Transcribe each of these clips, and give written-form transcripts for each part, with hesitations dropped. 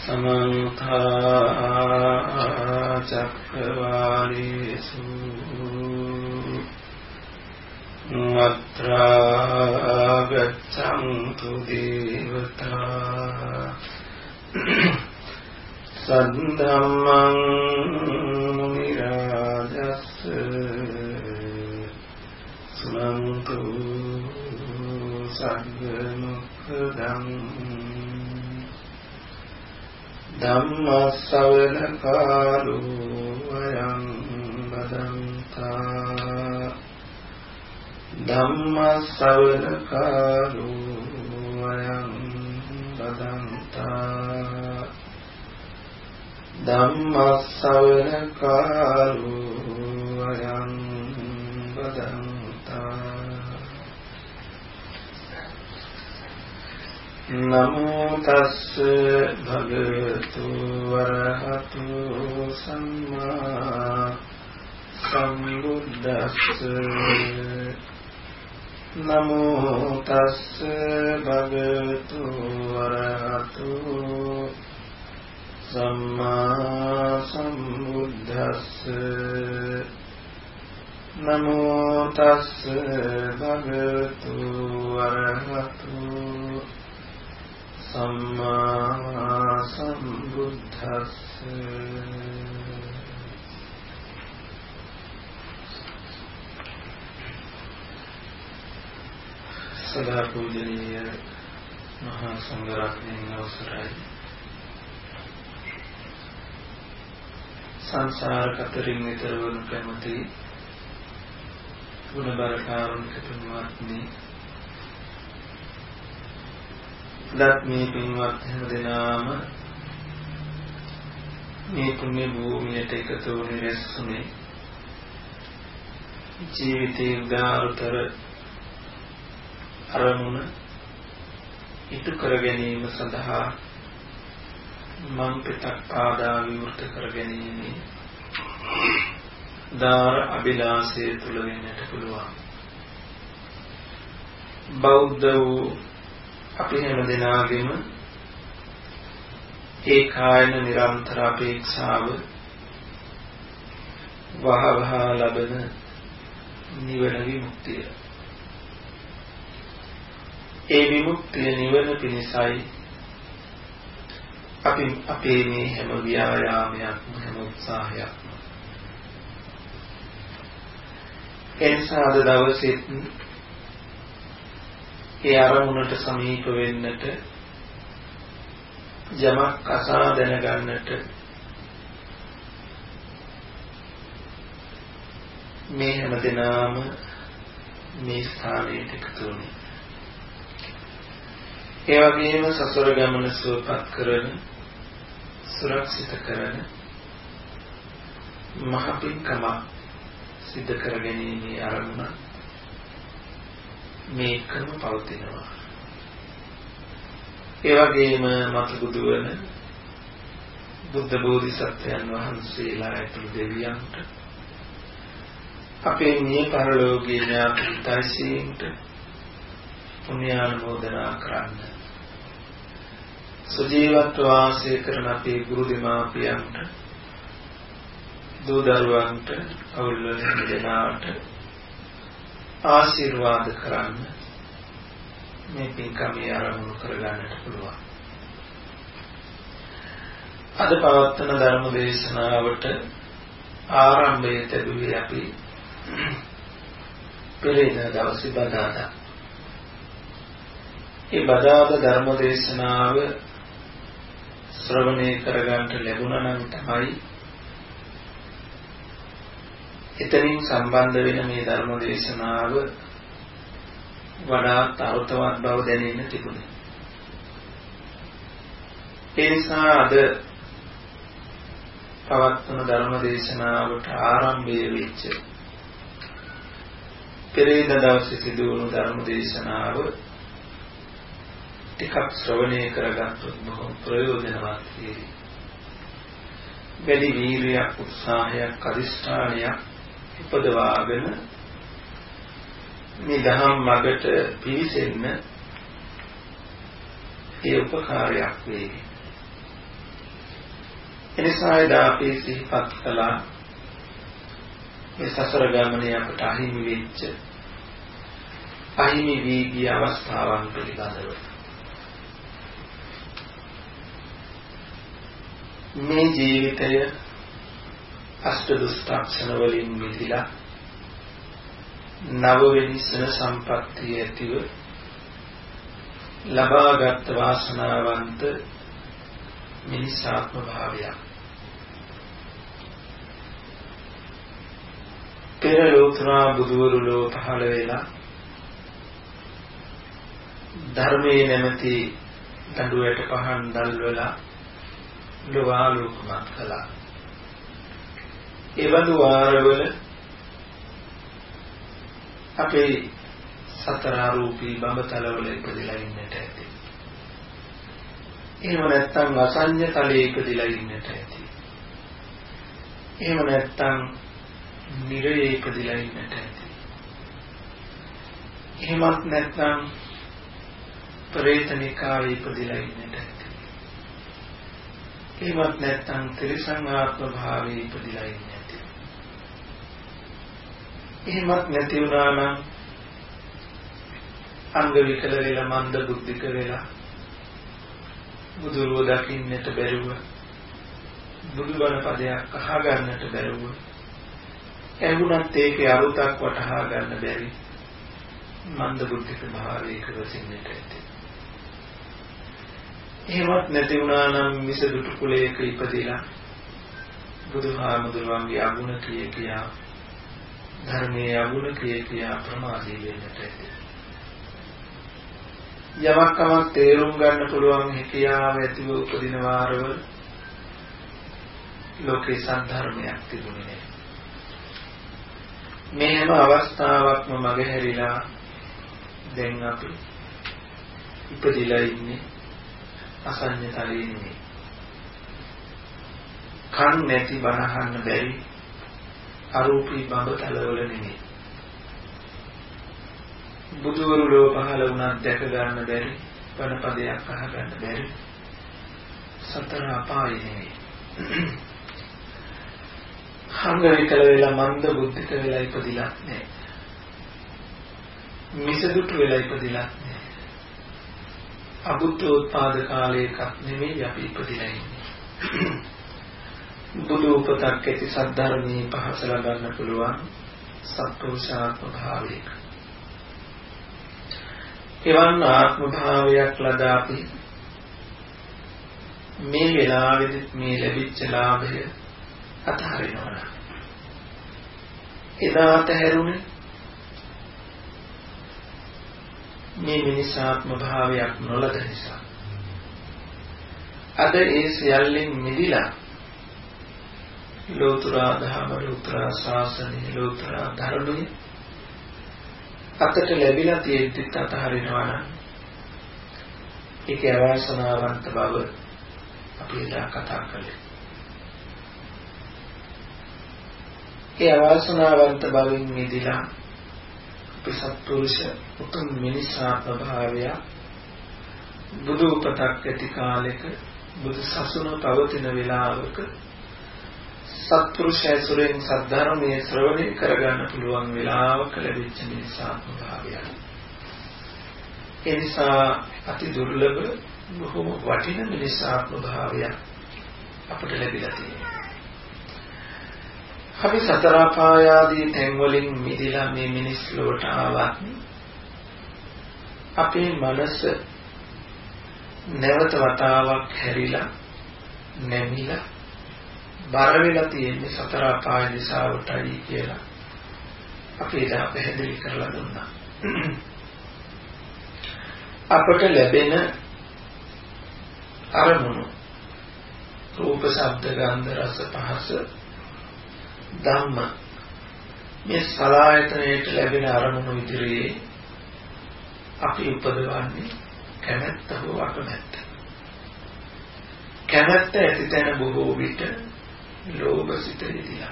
समन्ता चक्रवालेषु अत्रा गच्छन्तु देवता सद्धम्मं मुनिराजस्स सुनन्तु सद्गमुखदं धम्मश्रवण कालो अयं बदन्ता धम्मश्रवण कालो अयं बदन्ता धम्मश्रवण कालो अयं बदन्ता नमो तस्स भगवतो अरहतो सम्मा सम्बुद्धस्स नमो तस्स भगवतो अरहतो सम्मा सम्बुद्धस्स नमो तस्स भगवतो अरहतो सम्मा सम्बुद्धस्स सदा पूजनीय महासंඝරත්නයන් අවසරයි සංසාර කතරින් ඈතර වනු කැමති ගුණබර කාරුණික තුන්වත්නි ලක්මී පින්වත් හැම දෙනාම මේ පුණ්‍ය භූමියට එකතු වුණේ රැස්ුනේ ජීවිතේ උදාාරතර අරමුණ ඉටු කර ගැනීම සඳහා මම් පිටක් පාදා විවෘත කර ගැනීම දාර අභිලාෂය තුල වෙන්නට පුළුවන් බෞද්ධ වූ අපි හැම දෙනාගේම ඒකායන නිරන්තර අපේක්ෂාව වහවහ ලබන නිවන විමුක්තිය. ඒ විමුක්තිය නිවන පිණිසයි අපි අපේ මේ හැම ව්‍යායාමයක්ම හැම උත්සාහයක්ම එනිසා අද දවසේ ඒ අරමුණට සමීප වෙන්නට යමක් අසා දැනගන්නට මේ හැම දෙනාම මේ ස්ථානයට එකතු වුණේ. ඒ වගේම සසර ගමන සුවපත් කරන සුරක්ෂිත කරන මහ පින්කම සිද්ධ කර ගැනීමේ අරමුණ මේකම පවතිනවා. ඒ වගේම මතබුදු වන බුද්ධ බෝධිසත්වයන් වහන්සේලා ඇතුළු දෙවියන්ට අපේ මේ පරලෝකීය ඥාතියින්ට පුණ්‍යානුමෝදනා කරන්න. සුජීවත්ව වාසය කරන අපේ ගුරු දෙමාපියන්ට දූ දරුවන්ට අවුල් වෙන දෙනාට ආශිර්වාද කරන්න මේ පින්කමේ ආරම්භ කරගන්නට පුළුවන්. අද පවත්වන ධර්ම දේශනාවට ආරම්භයේ තිබුණේ අපි පෙරේදා දවසේ බදාදා. ඒ බදාදා ධර්ම දේශනාව ශ්‍රවණය කරගන්නට ලැබුණා නම් තමයි එතනින් සම්බන්ධ වෙන මේ ධර්ම දේශනාව වඩා අර්ථවත් බව දැනෙන්න තිබුණේ. ඒ නිසා අද පවත්වන ධර්ම දේශනාවට ආරම්භය වෙච්ච පෙරේද දවසේ සිදු වුණු ධර්ම දේශනාව ටිකක් ශ්‍රවණය කරගත්තොත් බොහොම ප්‍රයෝජනවත් වෙයි. වැඩි වීර්යයක් උත්සාහයක් අධිෂ්ඨානයක් උපදවාගෙන මේ දහම් මගට පිවිසෙන්න ඒ උපකාරයක් වේ. එනිසා එදා අපි සිහිපත් කළා මේ සසර ගමනේ අපට අහිමි වෙච්ච අහිමි වී ගිය අවස්ථාවන් පිළිබඳව. මේ ජීවිතය අෂ්ට දුෂ්ටක්ෂණ වලින් මිදලා නවවෙනි සන සම්පත්තිය ඇතිව ලබාගත් වාසනාවන්ත මිනිසාත්ම භාවයක්. පෙර ලෝතුරා බුදුවරු ලෝ පහළ වෙලා ධර්මයේ නැමැති දඬුවට පහන් දැල්වලා ලෝවාලෝකමත් කළා. එවලු වාරවල අපේ සතර රූපී බඹතලවල ඉපදලා ඉන්නට ඇති. එහෙම නැත්නම් අසඤ්ඤ තලයේ ඉපදලා ඉන්නට ඇති. එහෙම නැත්නම් නිරයේ ඉපදලා ඉන්නට ඇති. එහෙමත් නැත්නම් ප්‍රේතනිකාවේ ඉපදලා ඉන්නට ඇති. එහෙමත් නැත්නම් ත්‍රිසං ආත්ම භාවයේ ඉපදලා ඉන්නට ඇති. එහෙමත් නැති වුණා නම් අංග විකල වෙලා මන්ද බුද්ධික වෙලා බුදුරුව දකින්නට බැරුව බුදුබණ පදයක් අහා ගන්නට බැරුව එවුණත් ඒකේ අරුතක් වටහා ගන්න බැරි මන්ද බුද්ධික භාවයක වසින්නට ඇති. එහෙමත් නැති වුණා නම් මිසදුටු කුලයක ඉපදිලා බුදුහාමුදුරුවන්ගේ අගුණ කියා ධර්මයේ අගුණ කියා ප්‍රමාදී වෙන්නට ඇති. යමක්කමක් තේරුම් ගන්න පුළුවන් හැකියාව ඇතිව උපදින වාරවල ලෝකේ සද්ධර්මයක් තිබුණේ නැහැ. මේ හැම අවස්ථාවක්ම මගහැරිලා දැන් අපි ඉපදිලා ඉන්නේ අසඤ්ඤ තලයේ නෙමෙයි. කන් නැති බණ අහන්න බැරි අරූපී බඹතලවල නෙමෙයි. බුදුවරු ලෝ පහළ වුණත් දැක ගන්න බැරි බණ පදයක් අහ ගන්න බැරි සතර අපායේ නෙමෙයි. හංග විකල වෙලා මන්ද බුද්ධික වෙලා ඉපදිලා නැහැ. මිසදුටු වෙලා ඉපදිලා නැහැ. අබුද්ධෝත්පාද කාලයක නෙමෙයි අපි ඉපදිලා ඉන්නේ. බුදු උපතක් ඇති සද්ධර්මයේ පහස ලබන්න පුළුවන් සත්පුරුෂාත්ම භාවයක. එවන් ආත්ම භාවයක් ලද අපි මේ වෙලාවේදී මේ ලැබිච්ච ලාභය අතහරිනවා. එදා අතහැරුණේ මේ මිනිසාත්ම භාවයක් නොලද නිසා. අද ඒ සියල්ලෙන් මිදිලා ලෝතුරා ධර්ම ලෝතුරා ශාසනය ලෝතුරා ධර්මය අතට ලැබිලා තියෙද්දිත් අතහරිනවා නම් ඒකේ අවාසනාවන්ත බව අපි එදා කතා කළේ. ඒ අවාසනාවන්ත බවින් මිදලා අපි සත්පුරුෂ උතුම් මිනිසාත්ම භාවය බුදු උපතක් ඇති කාලෙක බුදු සසුන පවතින වෙලාවක සත්පුරුෂය සුරෙන් සද්ධර්මයේ ශ්‍රවණය කරගන්න පුළුවන් වෙලාවක ලැබිච්ච මිනිසාත්ම භාවය. ඒ නිසා අති දුර්ලභ බොහොම වටින මිනිසාත්ම භාවය අපට ලැබිලා තියෙනවා. අපි සතර පායාදී තැන් වලින් මිදලා මේ මිනිස් ලෝට ආවත් අපේ මනස නැවත වතාවක් හැරිලා නැමිලා බර වෙලා තියෙන්නේ සතර පාය දිශාවටයි කියලා අපි එදා පැහැදිලි කරලා දුන්නා. අපට ලැබෙන අරමුණු රූප ශබ්ද ගන්ධ රස පහස ධම්ම මේ සලආයතනයට ලැබෙන අරමුණු ඉදිරියේ අපි උපදවන්නේ කැමැත්ත හෝ අකමැත්ත. කැමැත්ත ඇති තැන බොහෝ විට ලෝභ සිත ඉදිලා.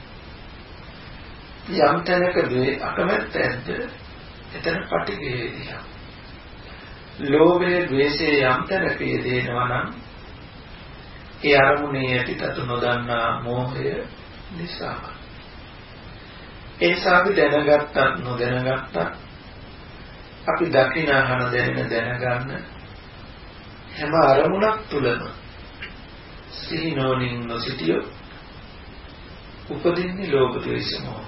යම් තැනකදී අකමැත්ත ඇද්ද එතන පටිඝය ඉදිලා. ලෝභය ද්වේෂය යම් තැනක යෙදෙනවා නම් ඒ අරමුණේ ඇතිතතු නොදන්නා මෝහය නිසා. ඒ නිසා අපි දැනගත්තත් නොදැනගත්තත් අපි දකින අහන දැනගන්න හැම අරමුණක් තුලම සිහි නොනින් නොසිටියොත් උපදින්නේ ලෝභ ද්වේෂ මෝහ.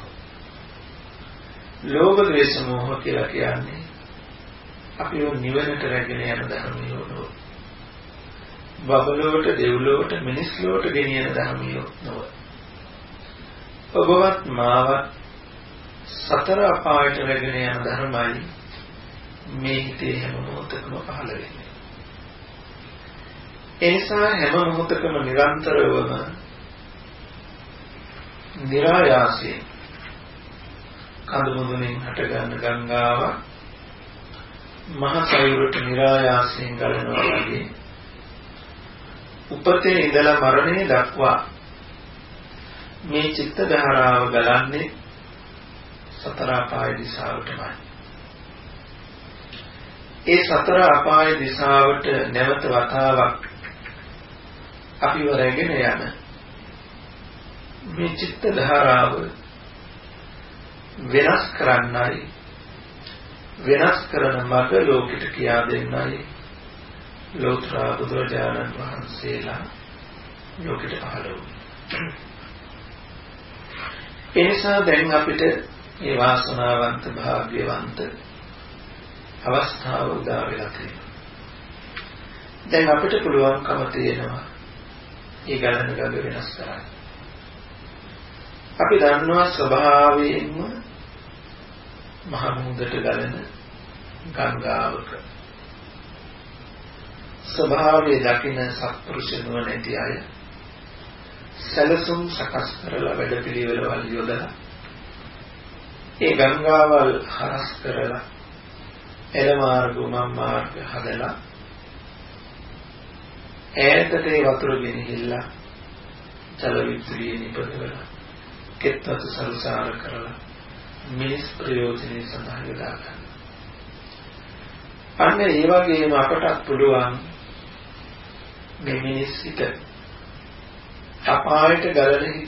ලෝභ ද්වේෂ මෝහ කියලා කියන්නේ අපි නිවනට රැගෙන යන ධර්මියෝ. බබලෝට දෙව්ලෝට මිනිස් ලෝට ගෙනියන ධර්මියෝ නොව. ඔබවත් මාවත් සතර අපායට රැගෙන යන ධර්මයි මේ හිතේ හැම මොහොතකම පහළ වෙන්නේ. ඒ නිසා හැම මොහොතකම නිරන්තරවම නිරායාසයෙන් කඳුමුදුනින් හටගන්න ගංගාව මහ සයුරට නිරායාසයෙන් ගලනවා වගේ උපතේ ඉඳලා මරණය දක්වා මේ චිත්ත ධාරාව ගලන්නේ සතර අපාය දිශාවටමයි. ඒ සතර අපාය දිශාවට නැවත වතාවක් අපිව රැගෙන යන මේ චිත්ත ධාරාව වෙනස් කරන්නයි වෙනස් කරන මඟ ලෝකෙට කියා දෙන්නයි ලෝතර බුදුරජාණන් වහන්සේලා ලෝකෙට පහළ වුණේ. ඒ නිසා දැන් අපිට මේ වාසනාවන්ත භාග්‍යවන්ත අවස්ථාව උදා වෙලා තියෙනවා. දැන් අපිට පුළුවන්කම තියෙනවා මේ ගලන ගඟ වෙනස් කරන්න. අපි දන්නවා ස්වභාවයෙන්ම මහ මුහුදට ගලන ගංගාවක ස්වභාවයේ දකින්න සත්පුරුෂ නුවණැති අය සැලසුම් සකස් කරලා වැඩපිළිවෙළවල් යොදලා ඒ ගංගාවල් හරස් කරලා එළ මාර්ග උමම් මාර්ග හදලා ඈතට ඒ වතුර ගෙනහිල්ලා ජල විදුලිය නිපදවලා කෙත්වතු සල්සාර කරලා මිනිස් ප්‍රයෝජනෙ සඳහා යොදා ගන්න. අන්න ඒ වගේම අපටත් පුළුවන් මේ මිනිස් හිත අපායට ගලන හිත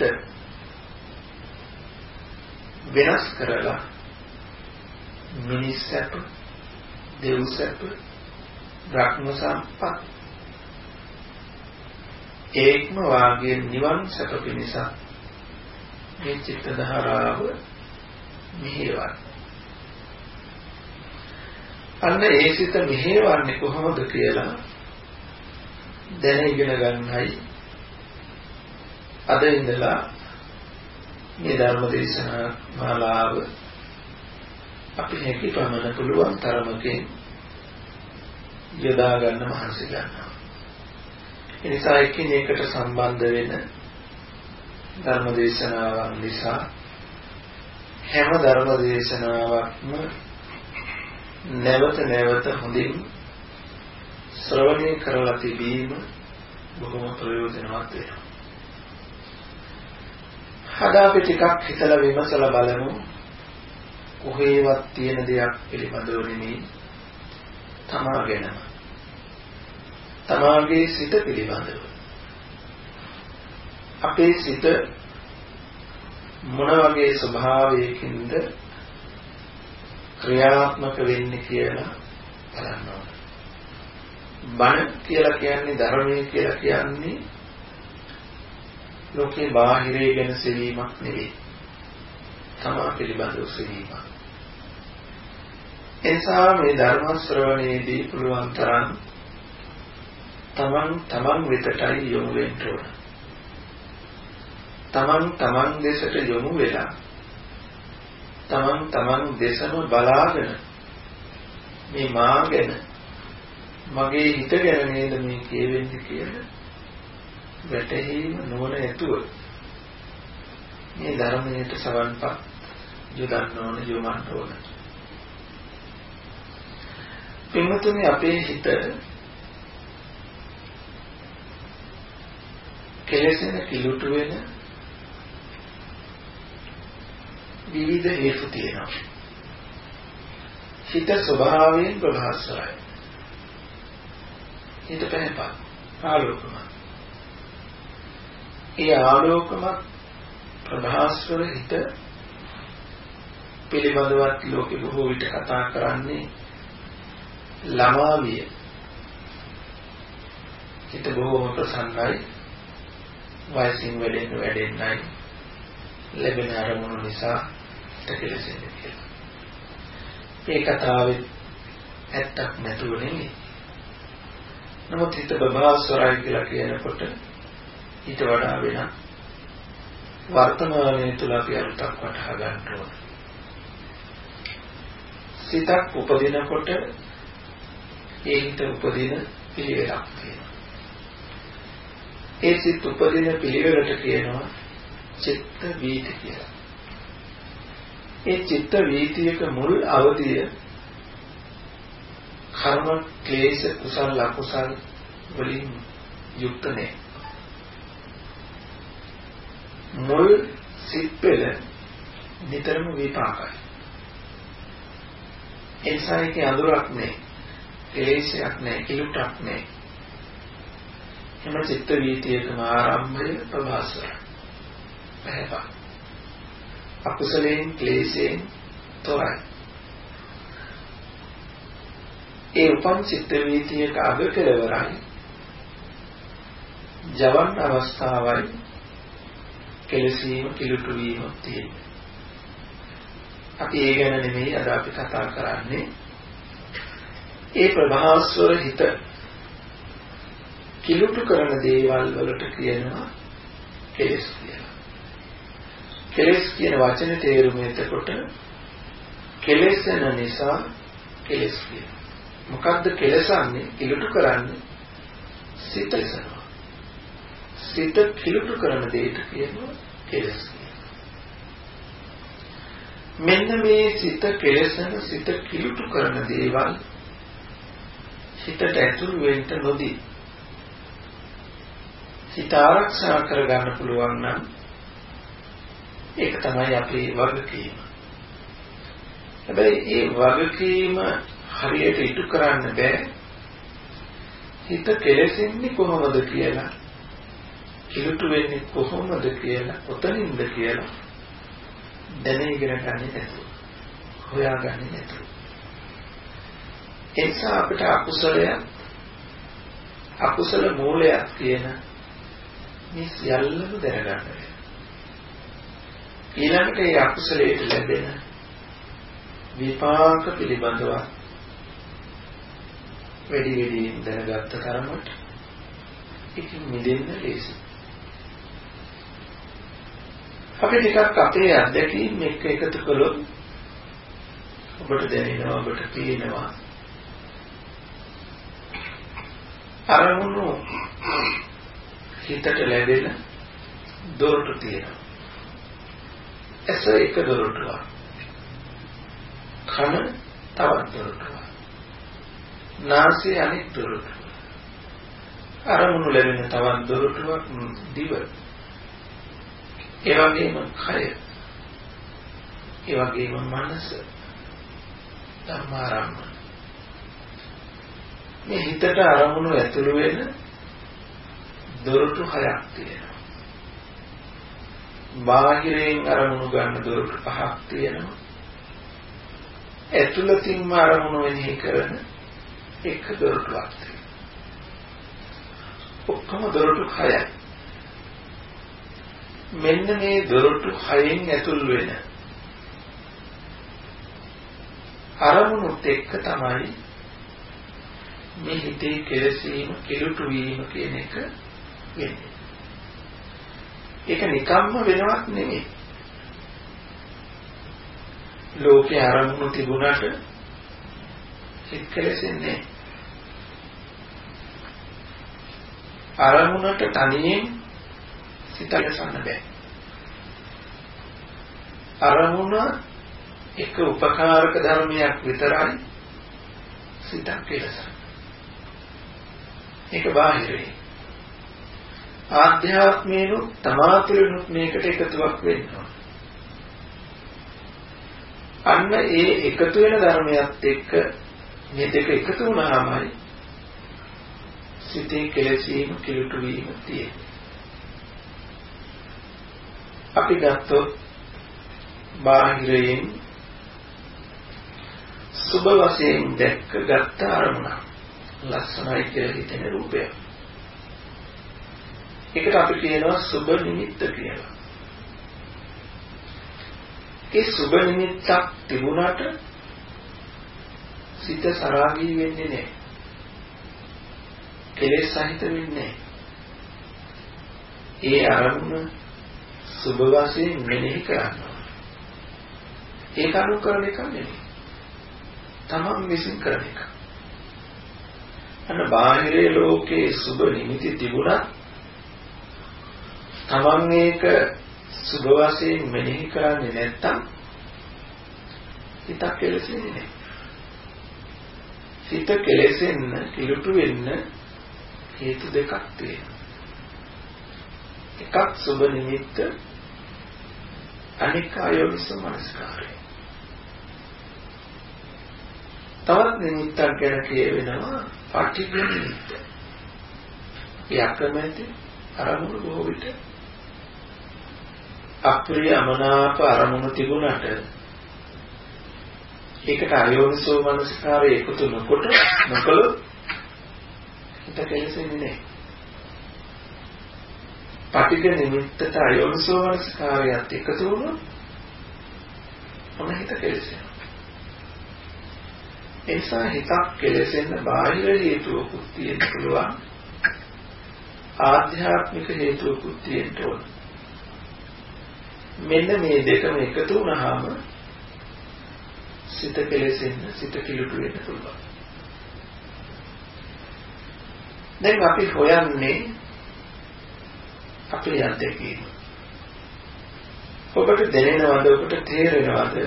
වෙනස් කරලා මිනිස් සැප, දෙව් සැප, බ්‍රහ්ම සම්පත් ඒක්ම වාගේ නිවන් සැප පිණිස මේ චිත්ත ධාරාව මෙහෙවන්න. අන්න ඒ සිත මෙහෙවන්නේ කොහොමද කියලා දැන ඉගෙන ගන්නයි අද ඉඳලා මේ ධර්ම දේශනා මාලාව අපි හැකි පමණ පුළුවන් තරමකින් යොදා ගන්න මහන්සි ගන්නවා. ඒ නිසා එකිනෙකට සම්බන්ධ වෙන ධර්ම දේශනාවන් නිසා හැම ධර්ම දේශනාවක්ම නැවත නැවත හොඳින් ශ්‍රවණය කරලා තිබීම බොහොම ප්‍රයෝජනවත් වෙනවා. අද අපි ටිකක් හිතලා විමසලා බලමු කොහේවත් තියෙන දෙයක් පිළිබඳව නෙමෙයි තමාගෙනම තමාගේ සිත පිළිබඳව අපේ සිත මොන වගේ ස්වභාවයකින්ද ක්‍රියාත්මක වෙන්නේ කියලා බලන්න ඕන. බණ කියලා කියන්නේ ධර්මයේ කියලා කියන්නේ ලෝකේ බාහිරය ගැන සෙවීමක් නෙවෙයි. තමා පිළිබඳව සෙවීමක්. එනිසා මේ ධර්ම ශ්‍රවණයේදී පුළුවන් තරම් තමන් වෙතටයි යොමු වෙන්න ඕන. තමන් දෙසට යොමු වෙලා තමන් දෙසම බලාගෙන මේ මා ගැන මගේ හිත ගැන නේද මේ කියවෙන්නේ කියලා වැටහීම නොවන ඇතුව මේ ධර්මයට සවන්පත් යොදන්න ඕන යොමන්න ඕන. පින්වතුනි අපේ හිත කෙලෙසෙන කිලුට වෙන විවිධ හේතු තියෙනවා. හිත ස්වභාවයෙන් ප්‍රභාස්වරයි. හිත පැහැපත් ආලෝකමත්. ඒ ආලෝකමත් ප්‍රභාස්වර හිත පිළිබඳවත් ලෝකෙ බොහෝ විට කතා කරන්නේ ළමා විය. හිත බොහෝම ප්‍රසන්නයි, වයසින් වැඩෙන්නයි ලැබෙන අරමුණු නිසා කෙලෙසෙන්නේ කියලා. මේ කතාවේ ඇත්තක් නැතුව නෙමෙයි. නමුත් හිත ප්‍රභාස්වරයි කියලා කියනකොට ඊට වඩා වෙන වර්තමානයේ තුල අපි අර්ථයක් වටහා ගන්න ඕන. සිතක් උපදිනකොට ඒ හිත උපදින පිළිවෙලක් තියෙනවා. ඒ සිත උපදින පිළිවෙලට කියනවා චිත්ත වීති කියලා. ඒ චිත්ත වීතියක මුල් අවධිය කර්ම ක්ලේශ කුසල අකුසල වලින් යුක්ත නැහැ. මුල් සිත් පෙළ නිතරම විපාකයි. එන්සයිකේ අඳුරක් නැහැ, ක්ලේශයක් නැහැ, කිලුටක් නැහැ. එම චිත්ත වීතියකම ආරම්භය ප්‍රවාසය. පැහැපා. අකුසලයෙන් ක්ලේශයෙන් තොරයි. ඒ උපන් චිත්ත වීතියක අග කෙළවරයි ජවන් අවස්ථාවයි කෙලසීම කිලුටු වීම තියෙනවා. අපි ඒ ගැන නෙමෙයි අද අපි කතා කරන්නේ. ඒ ප්‍රභාස්වර හිත කිලුටු කරන දේවල් වලට කියනවා කෙලස් කියලා. කෙලස් කියන වචනේ තේරුම එතකොට කෙලෙසන නිසා කෙලස් කියනවා. මොකද්ද කෙලසන්නේ? කිලුටු කරන්නේ සිත ලෙසනවා. සිත කිලුටු කරන දෙයට කියනවා කෙලස් කියලා. මෙන්න මේ සිත කෙලසන, සිත කිලුටු කරන දේවල් හිතට ඇතුළු වෙන්න නොදී හිත ආරක්ෂා කරගන්න පුළුවන් නම් ඒක තමයි අපේ වගකීම. හැබැයි ඒ වගකීම හරියට ඉටු කරන්න බෑ. හිත කෙලෙසෙන්නේ කොහොමද කියලා, කිලුටු වෙන්නේ කොහොමද කියලා, කොතනින්ද කියලා දැන ඉගෙන ගන්න නැතුව, හොයාගන්නේ නැතුව. එනිසා අපිට අකුසල මූලයක් කියන මේ සියල්ලම දැනගන්න වෙනවා. ඊළඟට ඒ අකුසලයට ලැබෙන විපාක පිළිබඳව වැඩි දැනගත්ත තරමට ඒකෙන් මිදෙන්න ලේසි. අපි ටිකක් අපේ අත්දැකීම් එක්ක එකතු කළොත් ඔබට දැනෙනවා, ඔබට පේනවා අරමුණු හිතට ලැබෙන දොරටු තියෙනවා. ඇස එක දොරටුවක්, කන තවත් දොරටුවක්, නාසය අනෙක් දොරටුවක්, අරමුණු ලැබෙන තවත් දොරටුවක් දිව, ඒ වගේම කය, ඒ වගේම මනස, ධම්මාරම්මන. මේ හිතට අරමුණු ඇතුළු වෙන දොරටු 6ක් තියෙනවා. බාහිරින් අරමුණු ගන්න දොරටු 5ක් තියෙනවා. ඇතුළතින්ම අරමුණු වෙනෙහි කරන එක දොරටුවක් තියෙනවා. ඔක්කොම දොරටු 6යි. මෙන්න මේ දොරටු 6න් ඇතුල් වෙන අරමුණුත් එක්ක තමයි මේ හිතේ කෙලසීම, කිලුටු වීම කියන එක වෙන්නේ. ඒක නිකම්ම වෙනවත් නෙමෙයි. ලෝකේ අරමුණු තිබුණාට හිත කෙලසෙන්නේ. අරමුණට තනියෙන් සිත කෙලසන්න බෑ. අරමුණ එක උපකාරක ධර්මයක් විතරයි සිතක් කෙලසන. ඒක බාහිරයි. ආධ්‍යාත්මේනු තමාතුලුත් මේකට එකතුවක් වෙනවා. අන්න ඒ එකතු වෙන ධර්මයක් එක්ක මේ දෙක එකතු වුණාමයි සිතේ කෙලෙසීම, කිලුටු වීම තියෙන්නේ. අපි ගත්තොත් බාහිරයෙන් සුබ වශයෙන් දැක්කගත් අරමුණ ලස්සනයි කියලා හිතෙන රූපය. ඒකට අපි කියනවා සුබ නිමිත්ත කියලා. ඒ සුබ නිමිත්තක් තිබුණාට සිත සරාගී වෙන්නේ නැහැ. කෙලෙස් සහිත වෙන්නේ නැහැ. ඒ අරමුණ සුබ වශයෙන් මෙනෙහි කරනවා. ඒක අනුකරණ එක නෙමෙයි. තමන් විසින් කරන එක. අන්න බාහිර ලෝකයේ සුබ නිමිති තිබුණා තමන් ඒක සුබ වශයෙන් මෙනෙහි කරන්නේ නැත්තම් හිතක් කෙලෙසෙන්නේ නැහැ. හිත කෙලෙසෙන්න, කිලුටු වෙන්න හේතු දෙකක් තියෙනවා. එකක් සුබ නිමිත්ත, අනික අයෝනිසෝ මනස්කාරය. තවත් නිමිත්තක් ගැන කියවෙනවා පටිඝ නිමිත්ත. යකමැති අරමුණු බොහෝ විට අප්‍රිය අමනාප අරමුණු තිබුණාට ඒකට අයෝනිසෝ මනස්කාරය එකතු නොකළොත් හිත කෙලෙසෙන්නේ නැහැ. පටිඝ නිමිත්තට අයෝනිසෝ මනස්කාරයත් එකතු වුණොත් මොන හිත කෙලෙසෙනවා. එනිසා හිතක් කෙලෙසෙන්න බාහිර හේතුවකුත් තියෙන්න පුළුවන්, ආධ්‍යාත්මික හේතුවකුත් තියෙන්න ඕන. මෙන්න මේ දෙකම එකතු වුණාම සිත කෙලෙසෙන්න, සිත කිලුටු වෙන්න පුළුවන්. දැන් අපි හොයන්නේ අපේ අත්දැකීම. ඔබට දැනෙනවද, ඔබට තේරෙනවද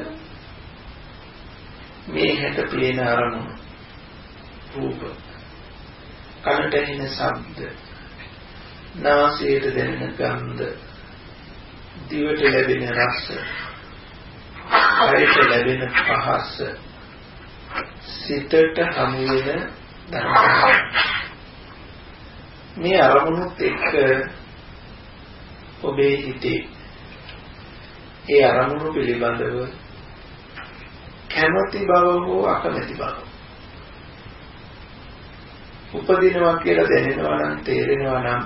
මේ හැට පේන අරමුණු, රූප, කනට ඇහෙන ශබ්ද, නාසයට දැනෙන ගන්ධ, දිවට ලැබෙන රස, කයට ලැබෙන පහස, සිතට හමු වෙන ධර්ම. මේ අරමුණුත් එක්ක ඔබේ හිතේ ඒ අරමුණු පිළිබඳව කැමැති බව හෝ අකමැති බව උපදිනවා කියලා දැනෙනවා නම්, තේරෙනවා නම්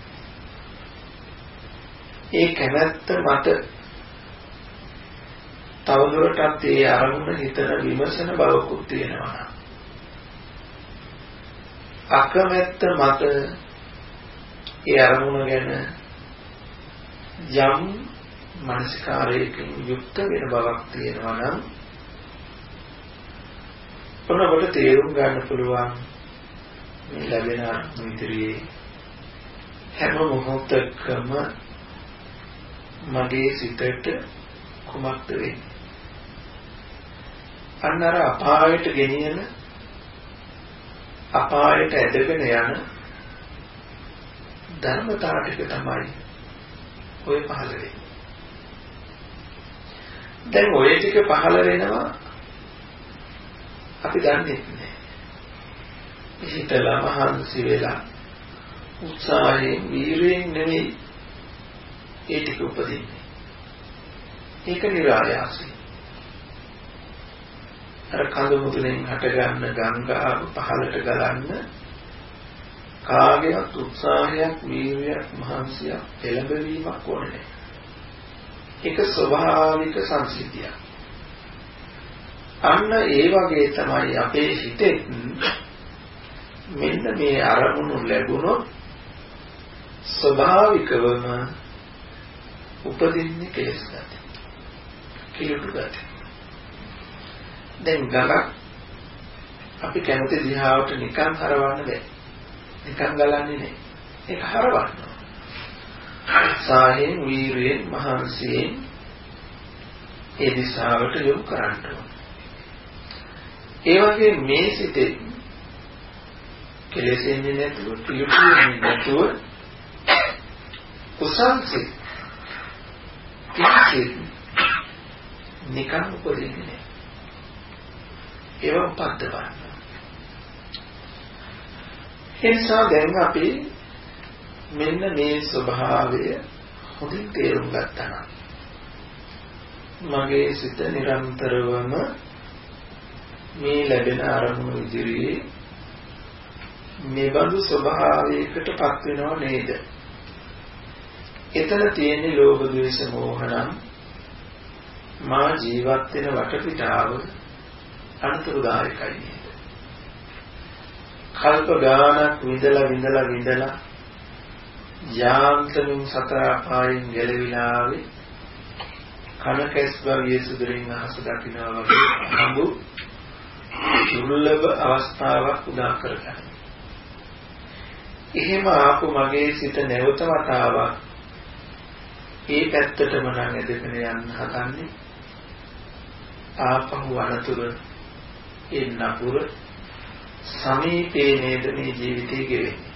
ඒ කැමැත්ත මත තවදුරටත් ඒ අරමුණ හිතන විමසන බවකුත් තියෙනවා නම්, අකමැත්ත මත ඒ අරමුණ ගැන යම් මනස්කාරයකින් යුක්ත වෙන බවක් තියෙනවා නම් ඔන්නකොට තේරුම් ගන්න පුළුවන් මේ ලැබෙන මිත්‍රියේ හැම මොහොතකම මගේ සිතට කුමක්ද වෙන්නේ? අන්නර අපායට ගෙනියන, අපායට ඇදගෙන යන ධර්මතාව ටික තමයි ඔය පහළ වෙන්නේ. දැන් ඔය ටික පහළ වෙනවා අපි දන්නේ නැහැ. හිතලා මහන්සි වෙලා උත්සාහයෙන්, වීරයෙන් නෙමෙයි ඒ ටික උපදින්නේ. ඒක නිරායාසයි. අර කඳු මුදුනෙන් හටගන්න ගංගාව පහළට ගලන්න කාගේවත් උත්සාහයක්, වීර්යයක්, මහන්සියක්, පෙළඹවීමක් ඕනේ නැහැ. ඒක ස්වභාවික සංසිද්ධියක්. අන්න ඒ වගේ තමයි අපේ හිතේ මෙන්න මේ අරමුණු ලැබුණොත් ස්වභාවිකවම උපදින්නේ කෙලෙස් ගති, කිලුටු ගති. දැන් ගඟක් අපි කැමති දිහාවට නිකන් හරවන්න බෑ. නිකන් ගලන්නේ නැහැ. ඒක හරවන්න. උත්සාහයෙන්, වීර්යයෙන්, මහන්සියෙන් ඒ දිශාවට යොමු කරන්න ඕන. ඒ වගේ මේ සිතේ කෙලෙසෙන්නේ නැතුව, පිළිපු වෙන්නේ නැතුව කුසල්සිත නිකන් උපදින්නේ නැහැ. ඒවා පද්දවන්න. එනිසා දැන් අපි මෙන්න මේ ස්වභාවය හොඳින් තේරුම් ගත්තා නම් මගේ සිත නිරන්තරවම මේ ලැබෙන අරමුණු ඉදිරියේ මෙබඳු ස්වභාවයකට පත් වෙනව නේද? එතන තියෙන ලෝභ ද්වේෂ මෝහ නම් මා ජීවත් වෙන වටපිටාව අනුතරදායකයි නේද? කල්ප ගානක් විඳලා යාන්තමින් සතර අපායෙන් ගැලවිලා ආවේ කනකැස් වගේ සුදුරින් අහස දකින්නවා වගේ අඹු දුර්ලභ අවස්ථාවක් උදා කරගන්න. එහෙම ආපු මගේ සිත නැවත වතාවක් ඒ පැත්තටම නම් එදෙකන යන්න හදන්නේ. ආපහු අනතුර ඒ නපුර සමීපේ නේද මේ ජීවිතේ ගෙවෙන්නේ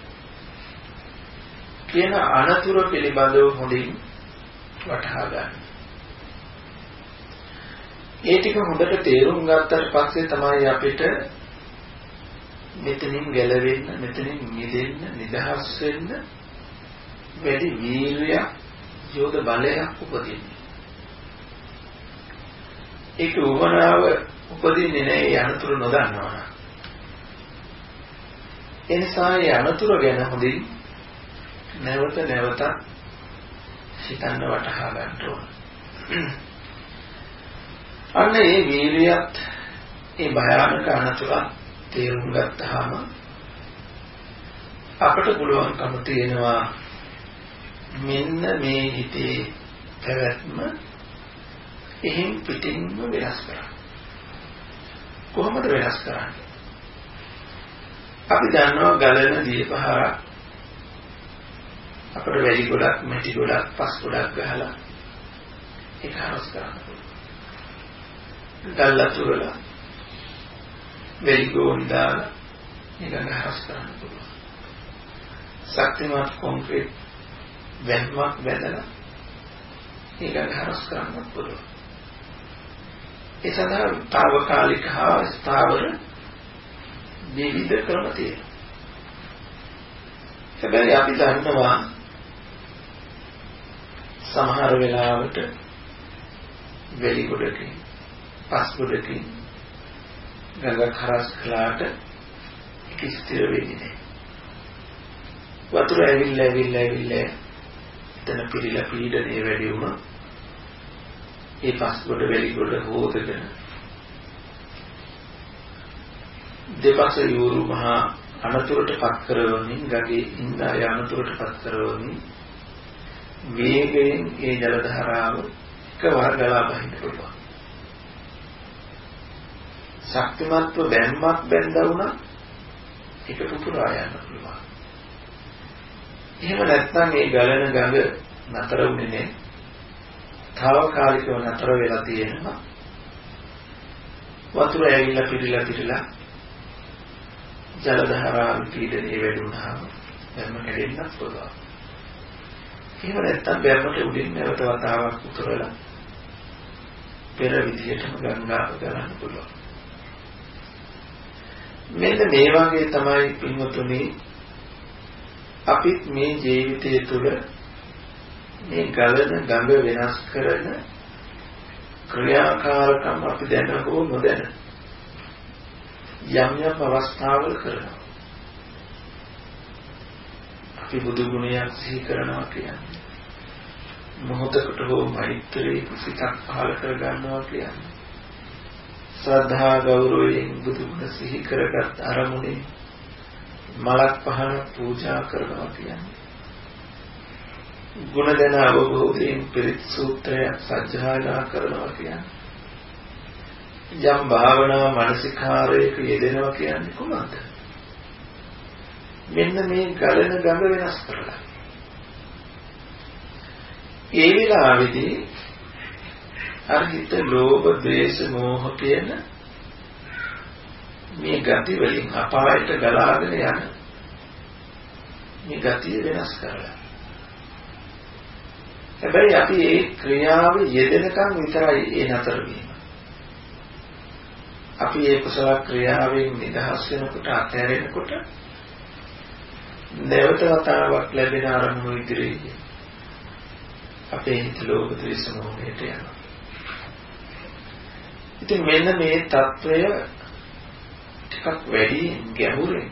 කියන අනතුර පිළිබඳව හොඳින් වටහා ගන්න. ඒ ටික හොඳට තේරුම් ගත්තට පස්සේ තමයි අපිට මෙතනින් ගැලවෙන්න, මෙතනින් මිදෙන්න, නිදහස් වෙන්න වැඩි වීර්යයක්, යෝග බලයක් උපදින්නේ. ඒක උවමනාව උපදින්නේ නැහැ අනතුරු නොදන්නවා නම්. ඒ නිසා මේ අනතුරු ගැන හොඳින් නැවත හිතන්න වටහා ගන්න ඕන. අන්න ඒ වීර්යයත් ඒ භයානක අනතුරත් තේරුම් ගත්තාම අපට පුළුවන්කම තියෙනවා මෙන්න මේ හිතේ පැවැත්ම එහෙන් පිටින්ම වෙනස් කරන්න. කොහොමද වෙනස් කරන්නේ? අපි දන්නවා ගලන දීපහරක් අපිට වැලි ගොඩක්, මැටි ගොඩක්, පස් ගොඩක් ගහලා ඒක හරස් කරන්න පුළුවන්. ගල් අතුරල වැලි ගෝන් දාලා ඒක හරස් කරන්න පුළුවන්. ශක්තිමත් කොන්ක්‍රීට් වැන්මක් බැඳලා ඒක හරස් කරන්න පුළුවන්. ඒ සඳහා తాවකාලික හා ස්ථාවර විවිධ ක්‍රම තියෙනවා. හැබැයි අපි දන්නවා සමහර වෙලාවට වැලි ගොඩකින්, පස් ගොඩකින් ගඟක් හරස් කළාට ඒක ස්ථිර වෙන්නේ නැහැ. වතුර ඇවිල්ලා එතන පිළිලා පීඩනය වැඩි වුණා. ඒ පස් ගොඩ වැලි ගොඩ හොදගෙන දෙපස යෝරු මහා අනතුරට පත් කරවමින් ගගේ ඉන්න අය අනතුරට පත් කරවමින් වේගයෙන් ඒ ජල ධාරාව එකවර ගලා බහින්න පුළුවන්. ශක්තිමත්ව බැම්මක් බැඳා වුණා ඒක පුපුරා යන්න පුළුවන්. එහෙම නැත්නම් මේ ගලන ගඟ නතර වුණේ නැහැ. తాවකාලිකව නතර වෙලා තියෙනවා. වතුර ඇවිල්ලා පිළිලා ජල ධාරාව පීඩනය වැඩි වුණාම බැම්ම කැඩෙන්නත් පුළුවන්. එහෙම නැත්නම් බැම්මට උඩින් නැවත වතාවක් උතුරලා පෙර විදියටම ගංගාව ගලන්න පුළුවන්. මෙන්න මේ වගේ තමයි පින්වතුනි අපිත් මේ ජීවිතය තුළ මේ ගලන ගඟ වෙනස් කරන ක්‍රියාකාරකම් අපි දැන හෝ නොදැන යම් අවස්ථාවල කරනවා. අපි බුදු ගුණයක් සිහි කරනවා කියන්නේ මොහොතකට හෝ මෛත්‍රී සිතක් පහළ කර ගන්නවා කියන්නේ ශ්‍රද්ධා ගෞරවයෙන් බුදු ගුණ සිහි කරගත් අරමුණේ මලක් පහන පූජා කරනවා කියන්නේ ගුණ දැන අවබෝධයෙන් පිරිත් සූත්‍රයක් සජ්ජායනා කරනවා කියන්නේ යම් භාවනා මානසිකාරයක යෙදෙනවා කියන්නේ කොහොමද? මෙන්න මේ ගලන ගඟ වෙනස් කරලා. ඒ විලාවේදී අර්ථිත ලෝභ, ද්වේෂ, මෝහ කියන මේ ගති වලින් අපායට ගලාගෙන යන මේ ගතිය වෙනස් කරලා. හැබැයි අපි ඒ ක්‍රියාවේ යෙදෙනකන් විතරයි ඒ නතර වීම. අපි මේ කුසල ක්‍රියාවෙන් නිදහස් වෙනකොට අත්හැරෙනකොට නැවත වතාවක් ලැබෙන අරමුණු ඉදිරියේ අපේ හිත ලෝභ ද්වේෂ මොහයට යනවා. ඉතින් මෙන්න මේ తত্ত্বය ටිකක් වැඩි ගැඹුරින්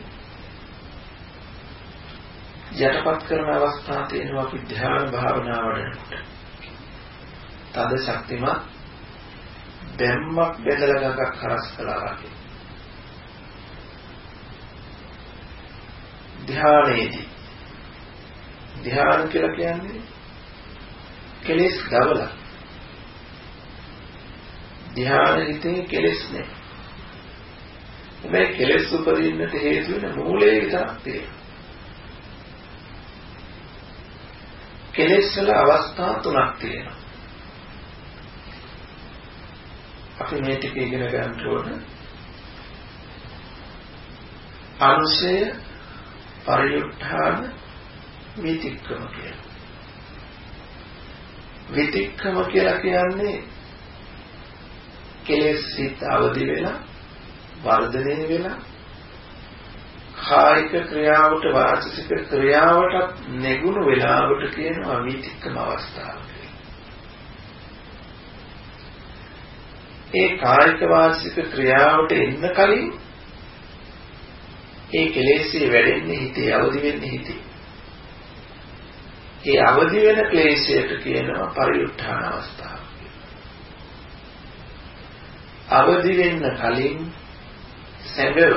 යටපත් කරන අවස්ථා තියෙනවා අපි ධ්‍යාන භාවනා වඩනකොට. තද ශක්තිමත් දැම්මක් බෙදලා ගඟක් හරස් කළා වගේ. ධ්‍යානයේදී ධ්‍යාන කියලා කියන්නේ කෙලෙස් දවල. ධ්‍යාන හිතේ කෙලෙස් නැහැ. මේ කෙලෙස් උපදින්නට හේතු වෙන මූලයේ විතරක් තියෙනවා. කෙලෙස් වල අවස්ථා තුනක් තියෙනවා. අපි මේ ටික ඉගෙන ගන්න ඕන. අනුසය, පරිඋත්ථාන, විතික්කම කියලා. විතික්කම කියලා කියන්නේ කෙලෙස් සිත් අවදි වෙලා වර්ධනය වෙලා කායික ක්‍රියාවට වාචික ක්‍රියාවට නෙගුණ වෙලාවට කියනවා විතික්කම අවස්ථාව කියලා. ඒ කායික වාචික ක්‍රියාවට එන්න කලින් ඒ කෙලෙස්ේ වැඩෙන්නේ හිතේ අවදි වෙන්නේ හිතේ. ඒ අවදි වෙන ක්ලේශයට කියනවා පරිඋත්ථාන අවස්ථාව. අවදි වෙන්න කලින් සැඟව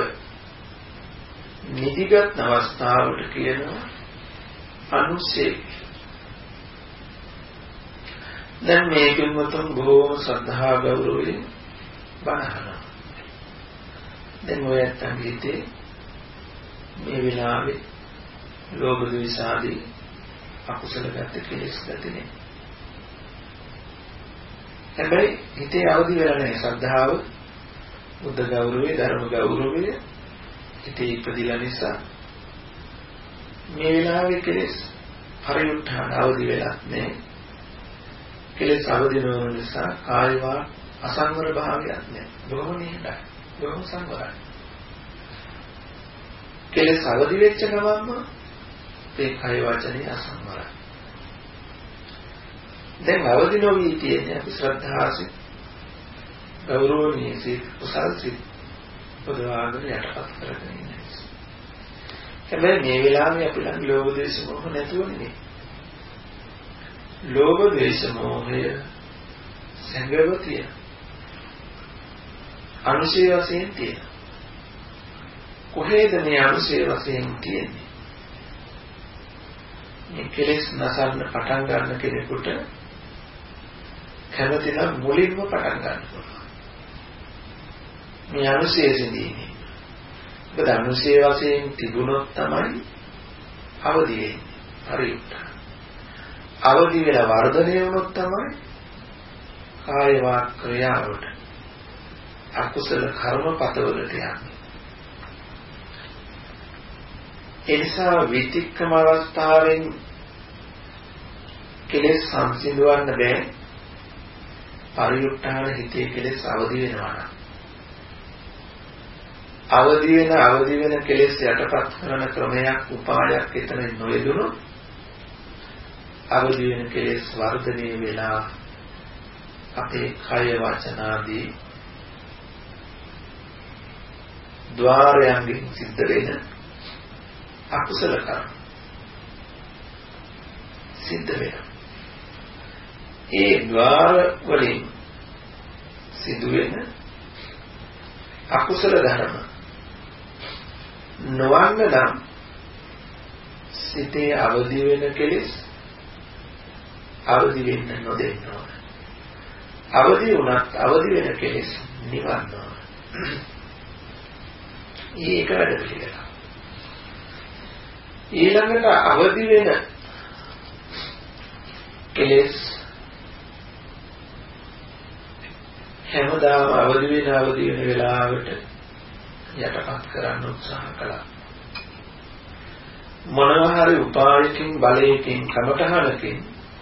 නිදිගත් අවස්ථාවට කියනවා අනුසය. දැන් මේකෙන් මතන් බොහෝම ශ්‍රද්ධා ගෞරවයෙන් බණහනවා. දැන් ඔයත් අංගිතේ මේ වෙලාවේ ලෝභ ද්වේෂ ආදී අකුසල ගත කෙලෙස් ගතිනේ. හැබැයි හිතේ අවදි වෙලා නැහැ ශ්‍රද්ධාව, බුද්ධ ගෞරවය, ධර්ම ගෞරවය හිතේ ඉපදිලා නිසා මේ වෙලාවේ කෙලෙස් පරිඋත්ථාන අවදි වෙලා නැහැ. කෙලෙස් අවදි නොවන නිසා කායවා අසංවර භාවයක් නැහැ. බොහොම නිහඬයි, බොහොම සංවරයි. කෙලෙස් අවදි වෙච්ච ගමන්ම ඒ කය වචනේ අසංවරයි. දැන් අවදි නොවි තියෙන්නේ අපි ශ්‍රද්ධාසිත, ගෞරවණීය සිත, කුසල් සිත පොදවාගෙන යටපත් කරගෙන ඉන්නේ. හැබැයි මේ වෙලාවේ අපි ළඟ ලෝභ ද්වේෂ මොහ නැතුව නෙමෙයි. ලෝභ ද්වේෂ මොහය සංගව තියෙන. අනුශය වශයෙන් තියෙන. කොහේද මේ අනුශය වශයෙන් තියෙන්නේ? මේ කෙලෙස් නැසන්න පටන් ගන්න කෙනෙකුට කැමති නම් මුලින්ම පටන් ගන්න පුළුවන්. මේ අනුශය සිඳීනේ. මොකද අනුශය වශයෙන් තිබුණොත් තමයි අවදි වෙන්නේ. හරියට. අවදි වෙලා වර්ධනය වුණොත් තමයි කාය වාක් ක්‍රියාවට අකුසල කර්මපතවලට යන්නේ. එනිසා විතික්කම අවස්ථාවෙන් කෙලෙස් සංසිඳවන්න බෑ. පරිඋත්ථාන හිතේ කෙලෙස් අවදි වෙනවා නම් අවදි වෙන කෙලෙස් යටපත් කරන ක්‍රමයක් උපායක් එතන නොයදුනොත් අවදි වෙන කෙලෙස් වර්ධනය වෙලා අපේ කය වචන ආදී ద్వාරයන්ගෙන් සිද්ධ වෙන අකුසල කර්ම සිද්ධ වෙනවා. ඒ ద్వාර වලින් සිදුවෙන අකුසල ධර්ම නොවන්න නම් සිතේ අවදි වෙන කෙලෙස් අවදි වෙන්න නොදෙන්න ඕන. අවදි වුණත් අවදි වෙන කෙලෙස් නිවන්න ඕන. ඒක වැඩ පිළිවෙල. ඊළඟට අවදි වෙන කෙලෙස් හැමදාම අවදි වෙන වෙලාවට යටපත් කරන්න උත්සාහ කළා. මොනවා හරි උපායකින් බලයකින් කමඨහනකින්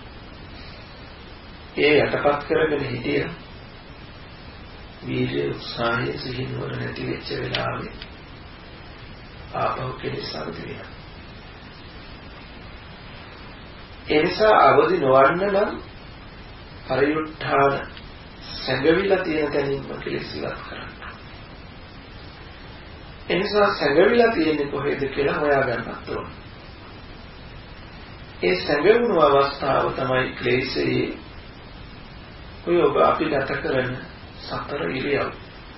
ඒ යටපත් කරගෙන හිටිය වීර්ය උත්සාහය සිහිනුවර නැති වෙච්ච වෙලාවේ ආපහු කෙලෙස් අවදි වෙනවා. ඒ නිසා අවදි නොවන්න නම් පරිඋත්ථාන සැඟවිලා තියෙන තැනින්ම කෙලෙස් ඉවත් කරන්න. ඒ නිසා සැඟවිලා තියෙන්නේ කොහෙද කියලා හොයාගන්නත් ඕන. ඒ සැඟවුණු අවස්ථාව තමයි ක්ලේශයේ ඔය ඔබ අපි ගත කරන සතර ඉරියව්.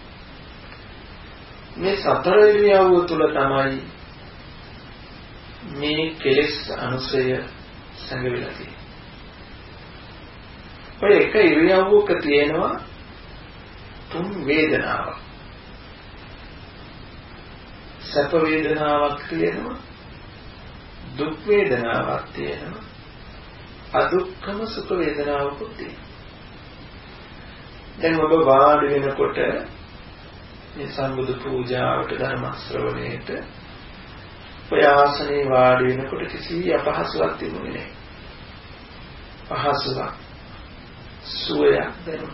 මේ සතර ඉරියව්ව තුළ තමයි මේ කෙලෙස් අනුසය සැඟවිලා තියෙන්නේ. ඔය එක ඉරියව්වක තියෙනවා තුන් වේදනාවක්. සැප වේදනාවක් තියෙනවා, දුක් වේදනාවක් තියෙනවා, අදුක්ඛම සුඛ වේදනාවකුත් තියෙනවා. දැන් ඔබ වාඩි වෙනකොට මේ සම්බුදු පූජාවට ධර්ම ශ්‍රවණයට ඔය ආසනේ වාඩි වෙනකොට කිසි අපහසුයක් තිබුණේ නැහැ. පහසුවක් සුවයක් දැනුණා.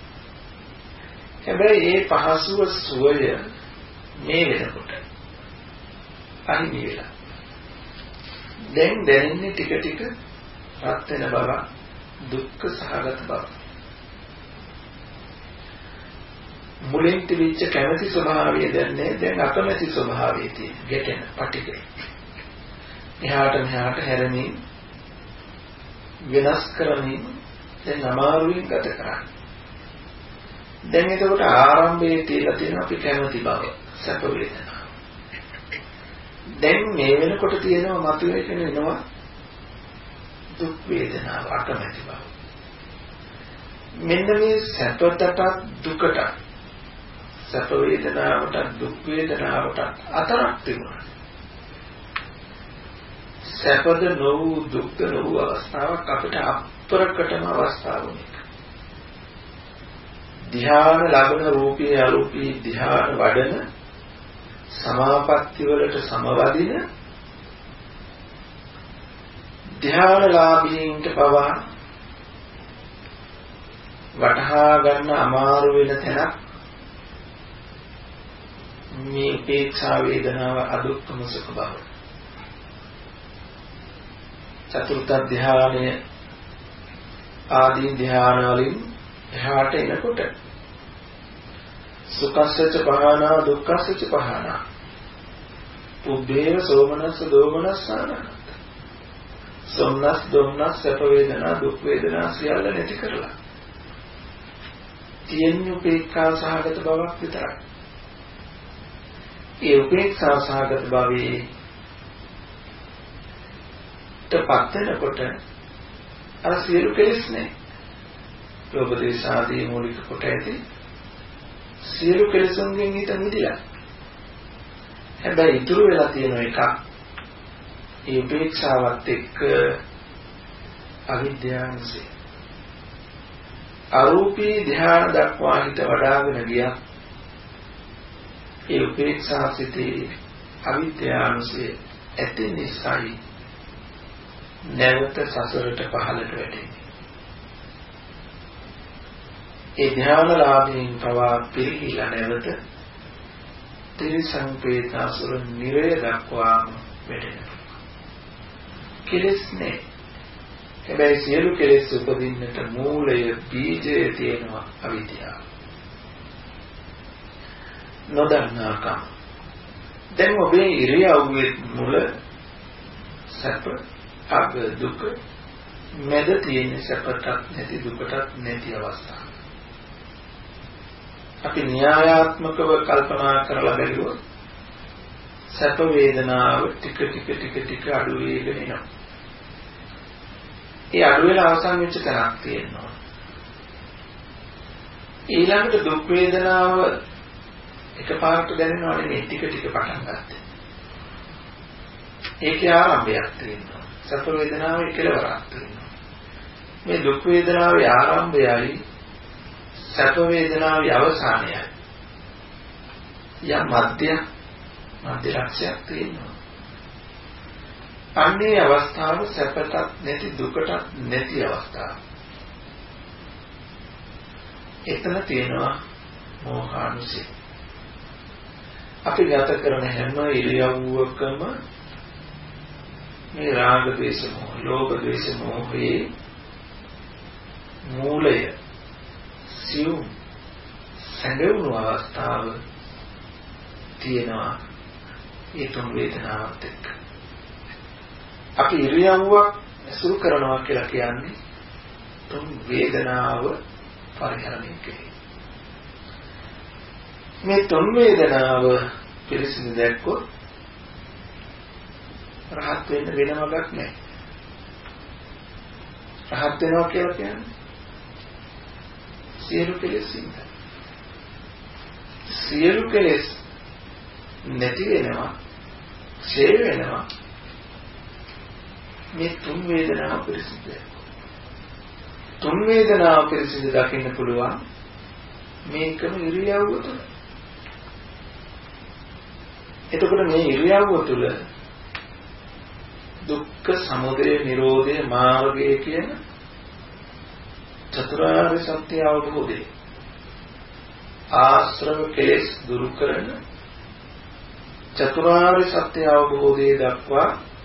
හැබැයි මේ පහසුව සුවය මේ වෙනකොට අහිමි වෙලා. දැන් දැනෙන්නේ ටික ටික රත් වෙන බව, දුක්ඛ සහගත බව. මුලින් තිබිච්ච කැමැති ස්වභාවය දැන් අකමැති ස්වභාවයේ තියෙන ගැටෙන පටිඝය. එහාට මෙහාට හැරෙමින් වෙනස් කරමින් දැන් අමාරුවෙන් ගත කරන්නේ. දැන් එතකොට ආරම්භයේ තියලා තියෙන අපි කැමැති බව, සැප වේදනාව. දැන් මේ වෙනකොට තියෙනවා මතුවෙන වෙනවා දුක් වේදනාව, අකමැති බව. මෙන්න මේ සැපටට දුකට, සැප වේදනාවට දුක් වේදනාවට අතරක් තිබුණා. සැපද නොවූ දුක්ද නොවූ අවස්ථාවක් අපිට අප්‍රකටම අවස්ථාවක්. ධ්‍යාන ලබන රූපී අරූපී ධ්‍යාන වඩන සමාපatti වලට සමවදින ධ්‍යානලාභීන්ට පවා වටහා ගන්න අමාරු වෙන තැනක් මේ උපේක්ෂා වේදනාව, අදුක්ඛම සුඛ බව. චතුර්ථ ධ්‍යානය ආදී ධ්‍යාන වලින් එහාට එනකොට සුඛස්සච පහනා, දුක්ඛස්සච පහනා, උබ්බේව සෝමනස්ස දෝමනස්සාන, සොම්නස් දොම්නස් සැප වේදනා දුක් වේදනා සියල්ල නැති කරලා තියෙන උපේක්ෂා සහගත බවක් විතරයි. ඒ උපේක්ෂා සහගත භවයේ තපත් වෙනකොට අර සියලු කෙලෙස් නැහැ. ලෝභ දේශ ආදී මූලික කොට ඇති සියලු කෙලෙසුන්ගෙන් හිත මිදලා. හැබැයි ඉතුරු වෙලා තියෙන එකක්, ඒ උපේක්ෂාවත් එක්ක අවිද්‍යාවසෙ. අරූපී ධ්‍යාන දක්වා හිත වඩාගෙන ගියා. ඒ උපේක්ෂා සිතේ අවිද්‍යාවසෙ ඇති නිසායි නැවත සසරට පහළට වැටෙන්නේ. ඒ ධ්‍යානලාභයෙන් පවා පිරිහිලා නැවත ත්‍රිසංපේතාසුර නිරය දක්වාම වැටෙනවා. කෙලෙස් නැහැ. හැබැයි සියලු කෙලෙස් උපදින්නට මූලය, බීජය තියෙනවා අවිද්‍යාව. නොදන්නාකම. දැන් ඔබේ ඉරියව්වේ මුල සැප, අග දුක, මැද තියෙන සැපටත් නැති දුකටත් නැති අවස්ථාව. අපි න්‍යායාත්මකව කල්පනා කරලා බැලුවොත් සැප වේදනාව ටික ටික අඩු වෙගෙන එනවා. ඒ අඩු වෙලා අවසන් වෙච්ච තරක් තියෙනවා. ඊළඟට දුක් වේදනාව එකපාරට දැනෙනවා නෙමෙයි, ටික පටන් ගන්නවා. ඒකේ ආරම්භයක් තියෙනවා. සැප වේදනාවේ කෙලවරක් තියෙනවා. මේ දුක් වේදනාවේ ආරම්භයයි සැප වේදනාවේ අවසානයයි. මධ්‍ය ලක්ෂයක් තියෙනවා. අන්නේ අවස්ථාව සැපටත් නැති දුකටත් නැති අවස්ථාව. එතන තියෙනවා මෝහානුසය. අපි ගත කරන හැම ඉරියව්වකම මේ රාග ද්වේෂ මොහ ලෝභ ද්වේෂ මොහේ මූලය සියුම් සැඟවුණු අවස්ථාව තියෙනවා ඒ තුන් වේදනාවත් එක්ක. අපි ඉරියව්වක් සුරු කරනවා කියලා කියන්නේ තුන් වේදනාව පරිහරණය කිරීම. මේ තුන් වේදනාව පිළිසිඳ දැක්කොත් රහත් වෙන්න වෙන මගක් නැහැ. රහත් වෙනවා කියලා කියන්නේ සියලු කෙලෙස් ඉන්න. සියලු කෙලෙස් නැති වෙනවා, ඡේ වෙනවා. මේ තුන් වේදනාව පිළිසිඳ. තුන් වේදනාව පිළිසිඳ දකින්න පුළුවන් මේකම ඉරියව්ව තුළ. එතකොට මේ ඉරියව්ව තුළ දුක්ඛ සමුදය නිරෝධය මාර්ගය කියන චතුරාර්ය සත්‍ය අවබෝධය ආශ්‍රව කෙලෙස් දුරු කරන චතුරාර්ය සත්‍ය අවබෝධය දක්වා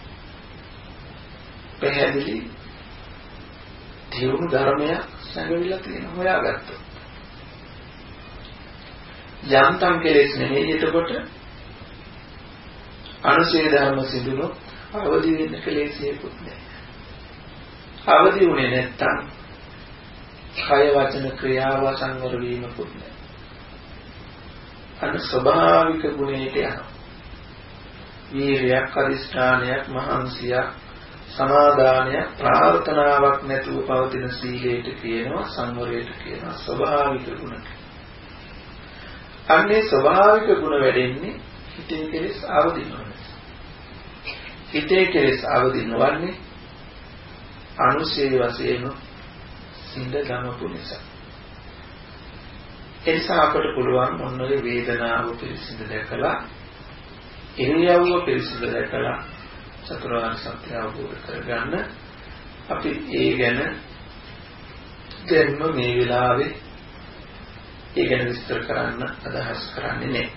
පැහැදිලි දියුණු ධර්මයක් සංගවිලා තියෙන හොයාගත්තා. යන්තම් කෙලෙස් නෙමෙයි එතකොට අනුශේ ධර්ම සිදුනොත් අවදි වෙන්න කෙලෙසියකුත් නැහැ. අවදි වුණේ නැත්තම් කය වචන ක්‍රියාව සංවර වීමකුත් නැහැ. අන ස්වභාවික ගුණයට යනවා. වීරියක්, අදිෂ්ඨානයක්, මහන්සියක්, සමාදානයක්, ප්‍රාර්ථනාවක් නැතුව පවතින සීලයට කියනවා, සංවරයට කියනවා ස්වභාවික ගුණ. අන්නේ ස්වභාවික ගුණ වැඩෙන්නේ හිතේ කෙලෙස් අවදි නොවන. හිතේ කෙලෙස් අවදි නොවන්නේ අනුශේ වශයෙන් සිඳ ගමපු නිසා. එනිසා අපට පුළුවන් මොනවාරි වේදනාව පිළිසිඳ දැකලා ඉරියව්ව පිළිසිඳ දැකලා චතුරාර්ය සත්‍ය අවබෝධ කරගන්න. අපි ඒ ගැන දැන්ම මේ වෙලාවේ ඒ ගැන විස්තර කරන්න අදහස් කරන්නේ නැහැ.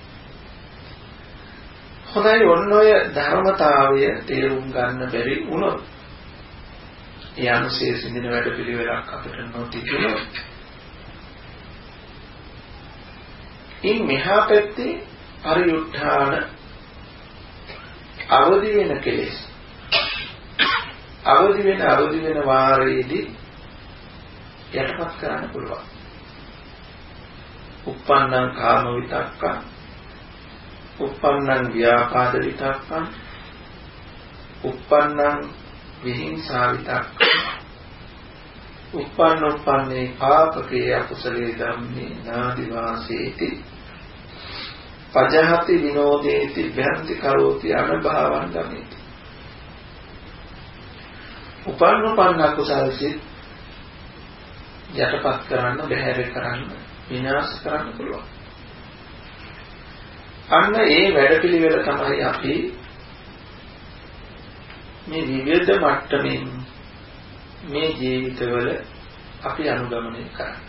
හොඳයි, ඔන්න ඔය ධර්මතාවය තේරුම් ගන්න බැරි වුණොත් ඒ අනුශේ සිඳින වැඩ පිළිවෙලක් අපිට නොතිබුණොත් ඉන් මෙහා පැත්තේ පරිඋත්ථාන අවදි වෙන කෙලෙස් අවදි වෙන වාරයේදී යටපත් කරන්න පුළුවන්. uppannam kama vitakka, uppannam vyapada vitakka, uppannam vihimsa vitakka, uppannoppanne papake akusale dhamme nadi vaseti pajahati vinodeti vyanti karoti anabhavan gameti. උපන්නපන්න කුසල් සිත් යටපත් කරන්න, බැහැර කරන්න, විනාශ කරන්න පුළුවන්. අන්න ඒ වැඩපිළිවෙල තමයි අපි මේ විවිධ මට්ටමින් මේ ජීවිතවල අපි අනුගමනය කරන්නේ.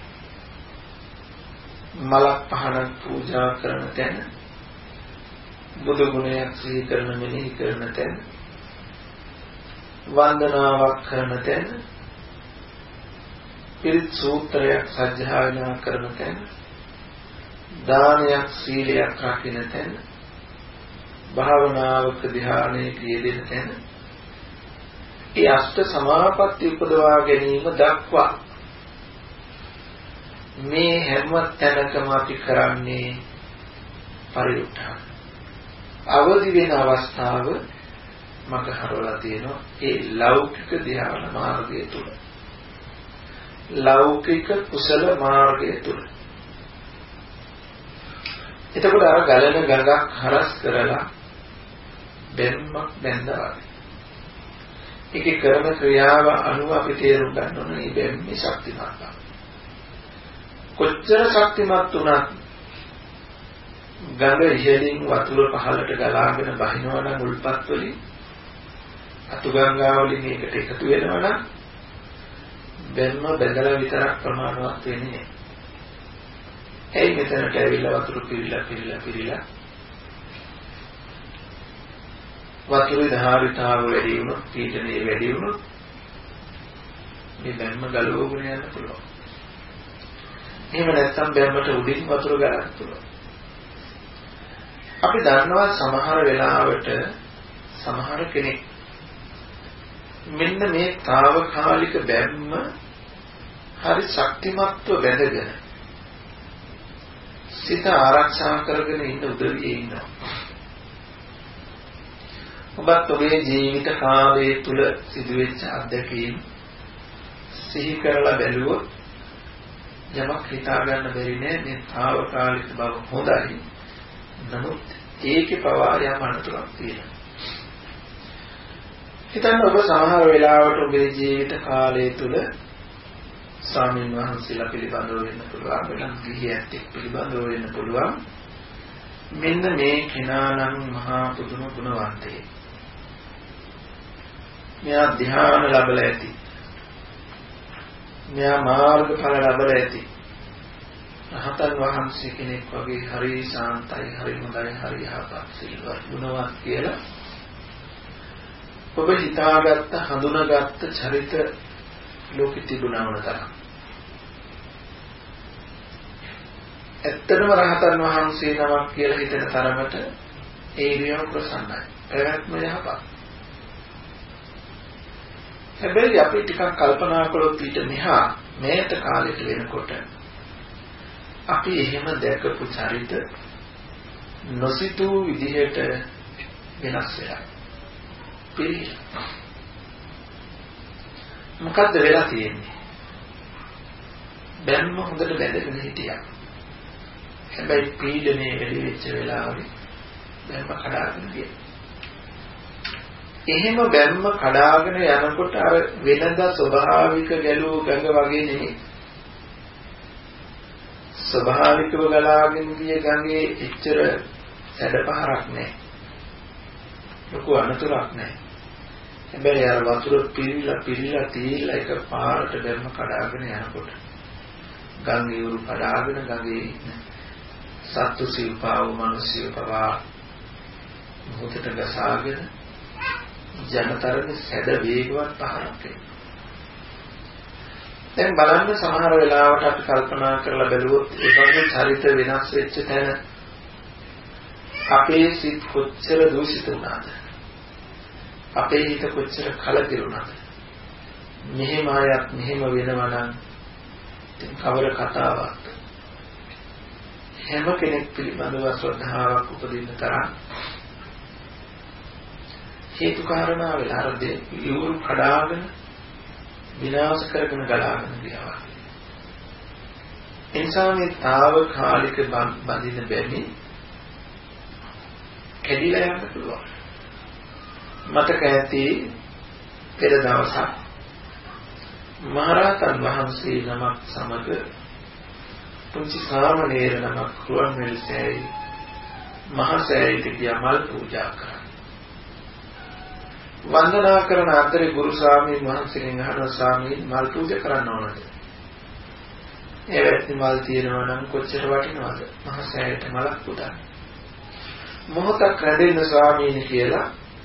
මලක් පහනක් පූජා කරන තැන, බුදු ගුණයක් සිහි කරන, මෙනෙහි කරන තැන, වන්දනාවක් කරන තැන, පිරිත් සූත්‍රයක් සජ්ජායනා කරන තැන, දානයක් සීලයක් රකින්න තැන, භාවනාවක ධ්‍යානයක යෙදෙන තැන, ඒ අෂ්ට සමාපatti උපදවා ගැනීම දක්වා මේ හැම තැනකම අපි කරන්නේ පරිඋත්ථාන. අවදි වෙන අවස්ථාව මක හරවලා තියෙනවා ඒ ලෞකික ධ්‍යාන මාර්ගය තුල, ලෞකික කුසල මාර්ගය තුල. එතකොට අර ගලන ගඟක් හරස් කරලා බැම්මක් බැඳලා ඒකේ කරන ක්‍රියාව අනුව අපි තේරුම් ගන්න ඕනේ මේ බැම්මේ ශක්තිමත්කම. කොච්චර ශක්තිමත් වුණත් ගඟ ඉහළින් වතුර පහළට ගලාගෙන බහිනවා නම් උල්පත් වලින්, අතු ගංගා වලින් ඒකට එකතු වෙනවා නම් බැම්ම බැඳලා විතරක් ප්‍රමාණවත් වෙන්නේ නැහැ. එයි මෙතනට ඇවිල්ලා වතුර පිරීලා වතුරේ ධාරිතාව වැඩි වුණොත්, පීඩනය වැඩි වුණොත් මේ බැම්ම ගලවගෙන යන්න පුළුවන්. එහෙම නැත්නම් බැම්මට උඩින් වතුර ගලන්න පුළුවන්. අපි දන්නවා සමහර වෙලාවට සමහර කෙනෙක් මෙන්න මේ తాවකාලික බැම්ම හරි ශක්තිමත්ව වැදගෙන සිත ආරක්ෂා කරගෙන ඉන්න උදවියේ ඉන්නවා. ඔබත් ඔබේ ජීවිත කාලය තුල සිදුවෙච්ච අත්දැකීම් සිහි කරලා බැලුවොත් යමක් හිතා ගන්න බැරි නෑ. මේ తాවකාලික බව හොඳයි. නමුත් ඒකේ පවා යම් අනතුරක් තියෙනවා. හිතන්න ඔබ සමහර වෙලාවට ඔබේ ජීවිත කාලය තුල ස්වාමීන් වහන්සේලා පිළිබඳව වෙන්න පුළුවන්, වෙනත් ගිහියන්ට පිළිබඳව වෙන්න පුළුවන්. මෙන්න මේ කෙනා නම් මහා පුදුම ගුණවන්තයෙක්. මෙයා ධ්‍යාන ලැබලා ඇති. මෙයා මාර්ගඵල ලැබලා ඇති. රහතන් වහන්සේ කෙනෙක් වගේ හරි ශාන්තයි, හරි හොඳයි, හරි යහපත් සිල්වත් ගුණවත් කියලා ඔබ හිතාගත්ත, හඳුනාගත්ත චරිත ලෝකෙ තිබුණා වුණ තරම්. ඇත්තටම රහතන් වහන්සේ නමක් කියලා හිතන තරමට ඒ වියම ප්‍රසන්නයි. පැවැත්ම යහපත්. හැබැයි අපි ටිකක් කල්පනා කළොත් ඊට මෙහා මේත කාලෙට වෙනකොට අපි එහෙම දැකපු චරිත නොසිතූ විදිහට වෙනස් වෙලා. මොකද්ද වෙලා තියෙන්නේ? බැම්ම හොඳට බැඳගෙන හිටියා. හැබැයි පීඩනේ වැඩි වෙච්ච වෙලාවේ බැම්ම කඩාගෙන ගියා. එහෙම බැම්ම කඩාගෙන යනකොට අර වෙනදා ස්වභාවික ගැලූ ගඟ වගේ නෙමෙයි. ස්වභාවිකව ගලාගෙන ගිය ගඟේ එච්චර සැඩපහරක් නැහැ. ලොකු අනතුරක් නැහැ. හැබැයි අර වතුර පිරීලා තීලා එක පාරට බැම්ම කඩාගෙන යනකොට ගඟ ඉවුරු කඩාගෙන ගඟේ සත්තු සිව්පාව මිනිස්සු පවා මොහොතට ගසාගෙන ජනතරගේ සැඩ වේගවත් පහරක් එනවා. දැන් බලන්න සමහර වෙලාවට අපි කල්පනා කරලා බැලුවොත් ඒ වගේ චරිත වෙනස් වෙච්ච තැන අපේ සිත් කොච්චර දූෂිත වුණාද? අපේ හිත කොච්චර කලකිරුණාද? මෙහෙම ආයත් මෙහෙම වෙනවා නම් කවර කතාවක්? හැම කෙනෙක් පිළිබඳව ශ්‍රද්ධාවක් උපදින්න තරම් හේතු කාරණා වෙලා අර ඉවුරු කඩාගෙන විනාශ කරගෙන ගලාගෙන ගියා. එනිසා මේ తాවකාලික බඳින බැමි කැඩිලා යන්න පුළුවන්. මතක ඇති පෙර දවසක් මහරහතන් වහන්සේ නමක් සමග පුංචි සාමණේර නමක් රුවන්වැලිසෑයි මහා සෑයට ගියා මල් පූජා කරන්න. වන්දනා කරන අතරේ ගුරු ස්වාමීන් වහන්සේගෙන් අහනවා ස්වාමීන් මල් පූජා කරන්න ඕනද? ඒ වෙද්දි මල් තියෙනවා නම් කොච්චර වටිනවද? මහා සෑයට මලක් පුදා. මොහොතක් රැඳෙන්න ස්වාමීන් කියලා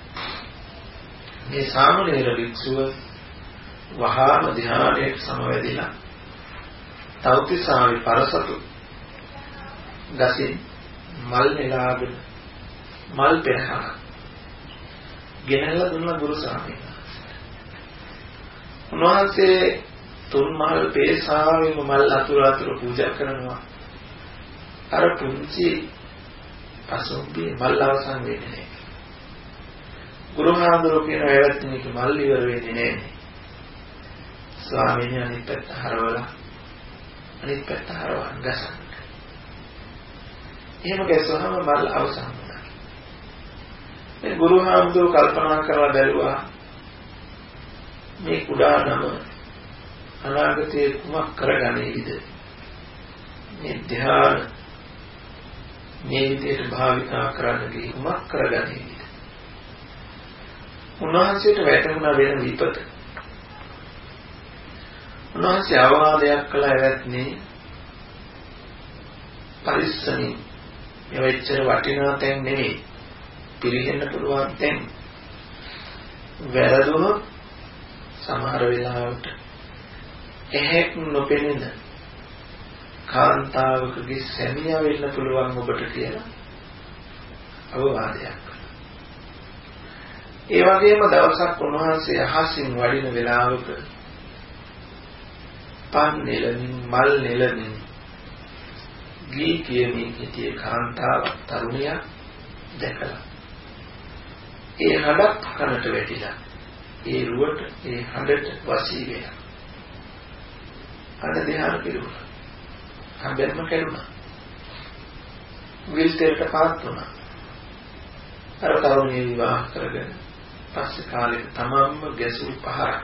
මේ සාමණේර භික්ෂුව වහාම ධ්‍යානයේ සමවැදිලා තවතිසාවි පරසතු ගසින් මල් නෙලාගෙන මල් පෙරහන ගෙනල්ලා දුන්නා ගුරු ස්වාමීන් වහන්සේට. උන්වහන්සේ තුන් මල් පේසාවෙම මල් අතුර පූජා කරනවා. අර පුංචි අසොබ්බේ මල් අවසන් වෙන්නේ නැහැ. ගුරුහාමුදුරුවෝ කියන වැවැත්තිනික මල් ඉවර වෙන්නේ නැහැ. ස්වාමීන් අනිත් පැත්ත හරවලා අනිත් පැත්ත හරවන්න ගසන්න. එහෙම ගැසුවම මල් අවසන් වුණා. මේ ගුරුහාමුදුරුවෝ කල්පනා කරලා බැලුවා මේ කුඩා නම අනාගතයේ කුමක් කරගන්නේද? මේ ධ්‍යාන මේ විදිහට භාවිතා කරන්න ගිහින් කුමක් කරගන්නේද? උන්වහන්සේට වැටුණා වෙන විපත. උන්වහන්සේ අවවාදයක් කළා ඇවැත්නේ පරිස්සමින් මේවෙච්චර වටිනා තැන් නෙවෙයි. පිළිහෙන්න පුළුවන් තැන් වැරදුනොත් සමහර වෙලාවට එහෙක් නොපෙනෙන කාන්තාවකගේ සැමියා වෙන්න පුළුවන් ඔබට කියලා අවවාදයක්. ඒ වගේම දවසක් උන්වහන්සේ අහසින් වඩින වෙලාවක පන් නෙලමින් මල් නෙලමින් ගී කියමින් සිටිය කාන්තාවක් තරුණියක් දැකලා ඒ හඬක් කනට වැටිලා ඒ රුවට ඒ හඬට වසී වෙලා අන්න ධ්‍යාන පිරුණා. හම්බෙන්න කැඩුණා. විල්තේට පාත් වුණා. අර තරුණිය විවාහ කරගෙන පස්සේ කාලෙක තමන්ම ගැසුල් පහරක්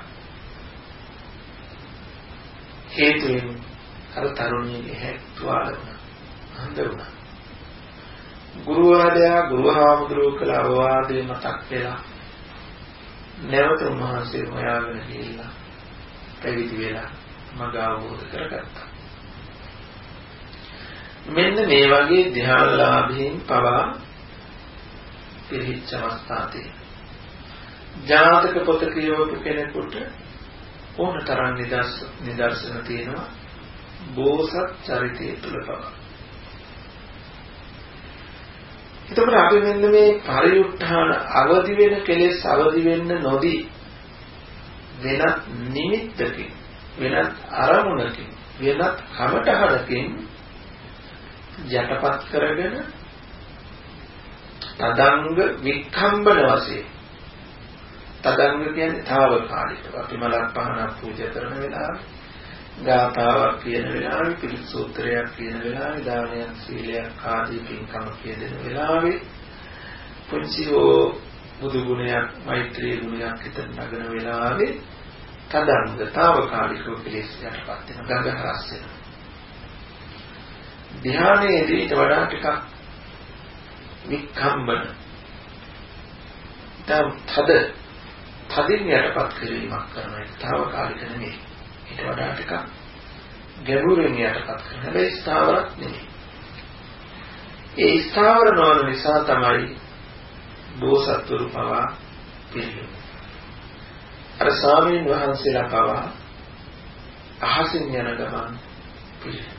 හේතුවෙන් අර තරුණියගේ හැක්තුවාල වුණා. අන්ධ වුණා. ගුරුහාමුදුරුවෝ කළ අවවාදේ මතක් වෙලා නැවත උන්වහන්සේ හොයාගෙන ගිහිල්ලා පැවිදි වෙලා මඟ අවබෝධ කරගත්තා. මෙන්න මේ වගේ ධ්‍යානලාභීන් පවා පිරිච්ච අවස්ථා තියෙනවා. ජාතක පොත කියවපු කෙනෙකුට ඕන තරම් නිදර්ශන තියෙනවා බෝසත් චරිතය තුළ පවා. එතකොට අපි මෙන්න මේ පරිඋත්ථාන අවදි වෙන කෙලෙස් අවදි වෙන්න නොදී වෙනත් නිමිත්තකින් වෙනත් අරමුණකින් වෙනත් කමටහනකින් යටපත් කරගෙන තදංග වික්ඛම්බන වශයෙන් තදංග කියන්නේ తాවකාලිකව අපි මලක් පහනක් පූජා කරන වෙලාවේ ගාථාවක් කියන වෙලාවේ පිළිසූත්‍රයක් කියන වෙලාවේ දානයක් සීලයක් ආදී පින්කම කියන වෙලාවේ පුංචිෝ බුදු ගුණයක් මෛත්‍රී ගුණයක් හිතන නගන වෙලාවේ තදංග తాවකාලිකව පිළිස් යටපත් වෙන ගඟ හරස් වෙන ධ්‍යානයේදී ඊට වඩා ටිකක් වික්ඛම්බන තදින් යටපත් කිරීමක් කරන එක తాවකාලික නෙමෙයි. ඊට වඩා ටිකක් ගැඹුරින් යටපත් කරන හැබැයි ස්ථාවරක් නෙමෙයි. ඒ ස්ථාවර නොවන නිසා තමයි බෝසත්වරු පවා පිළිගන්නේ. අර ස්වාමීන් වහන්සේලා පවා අහසින් යන ගමන් පිළිගන්නේ.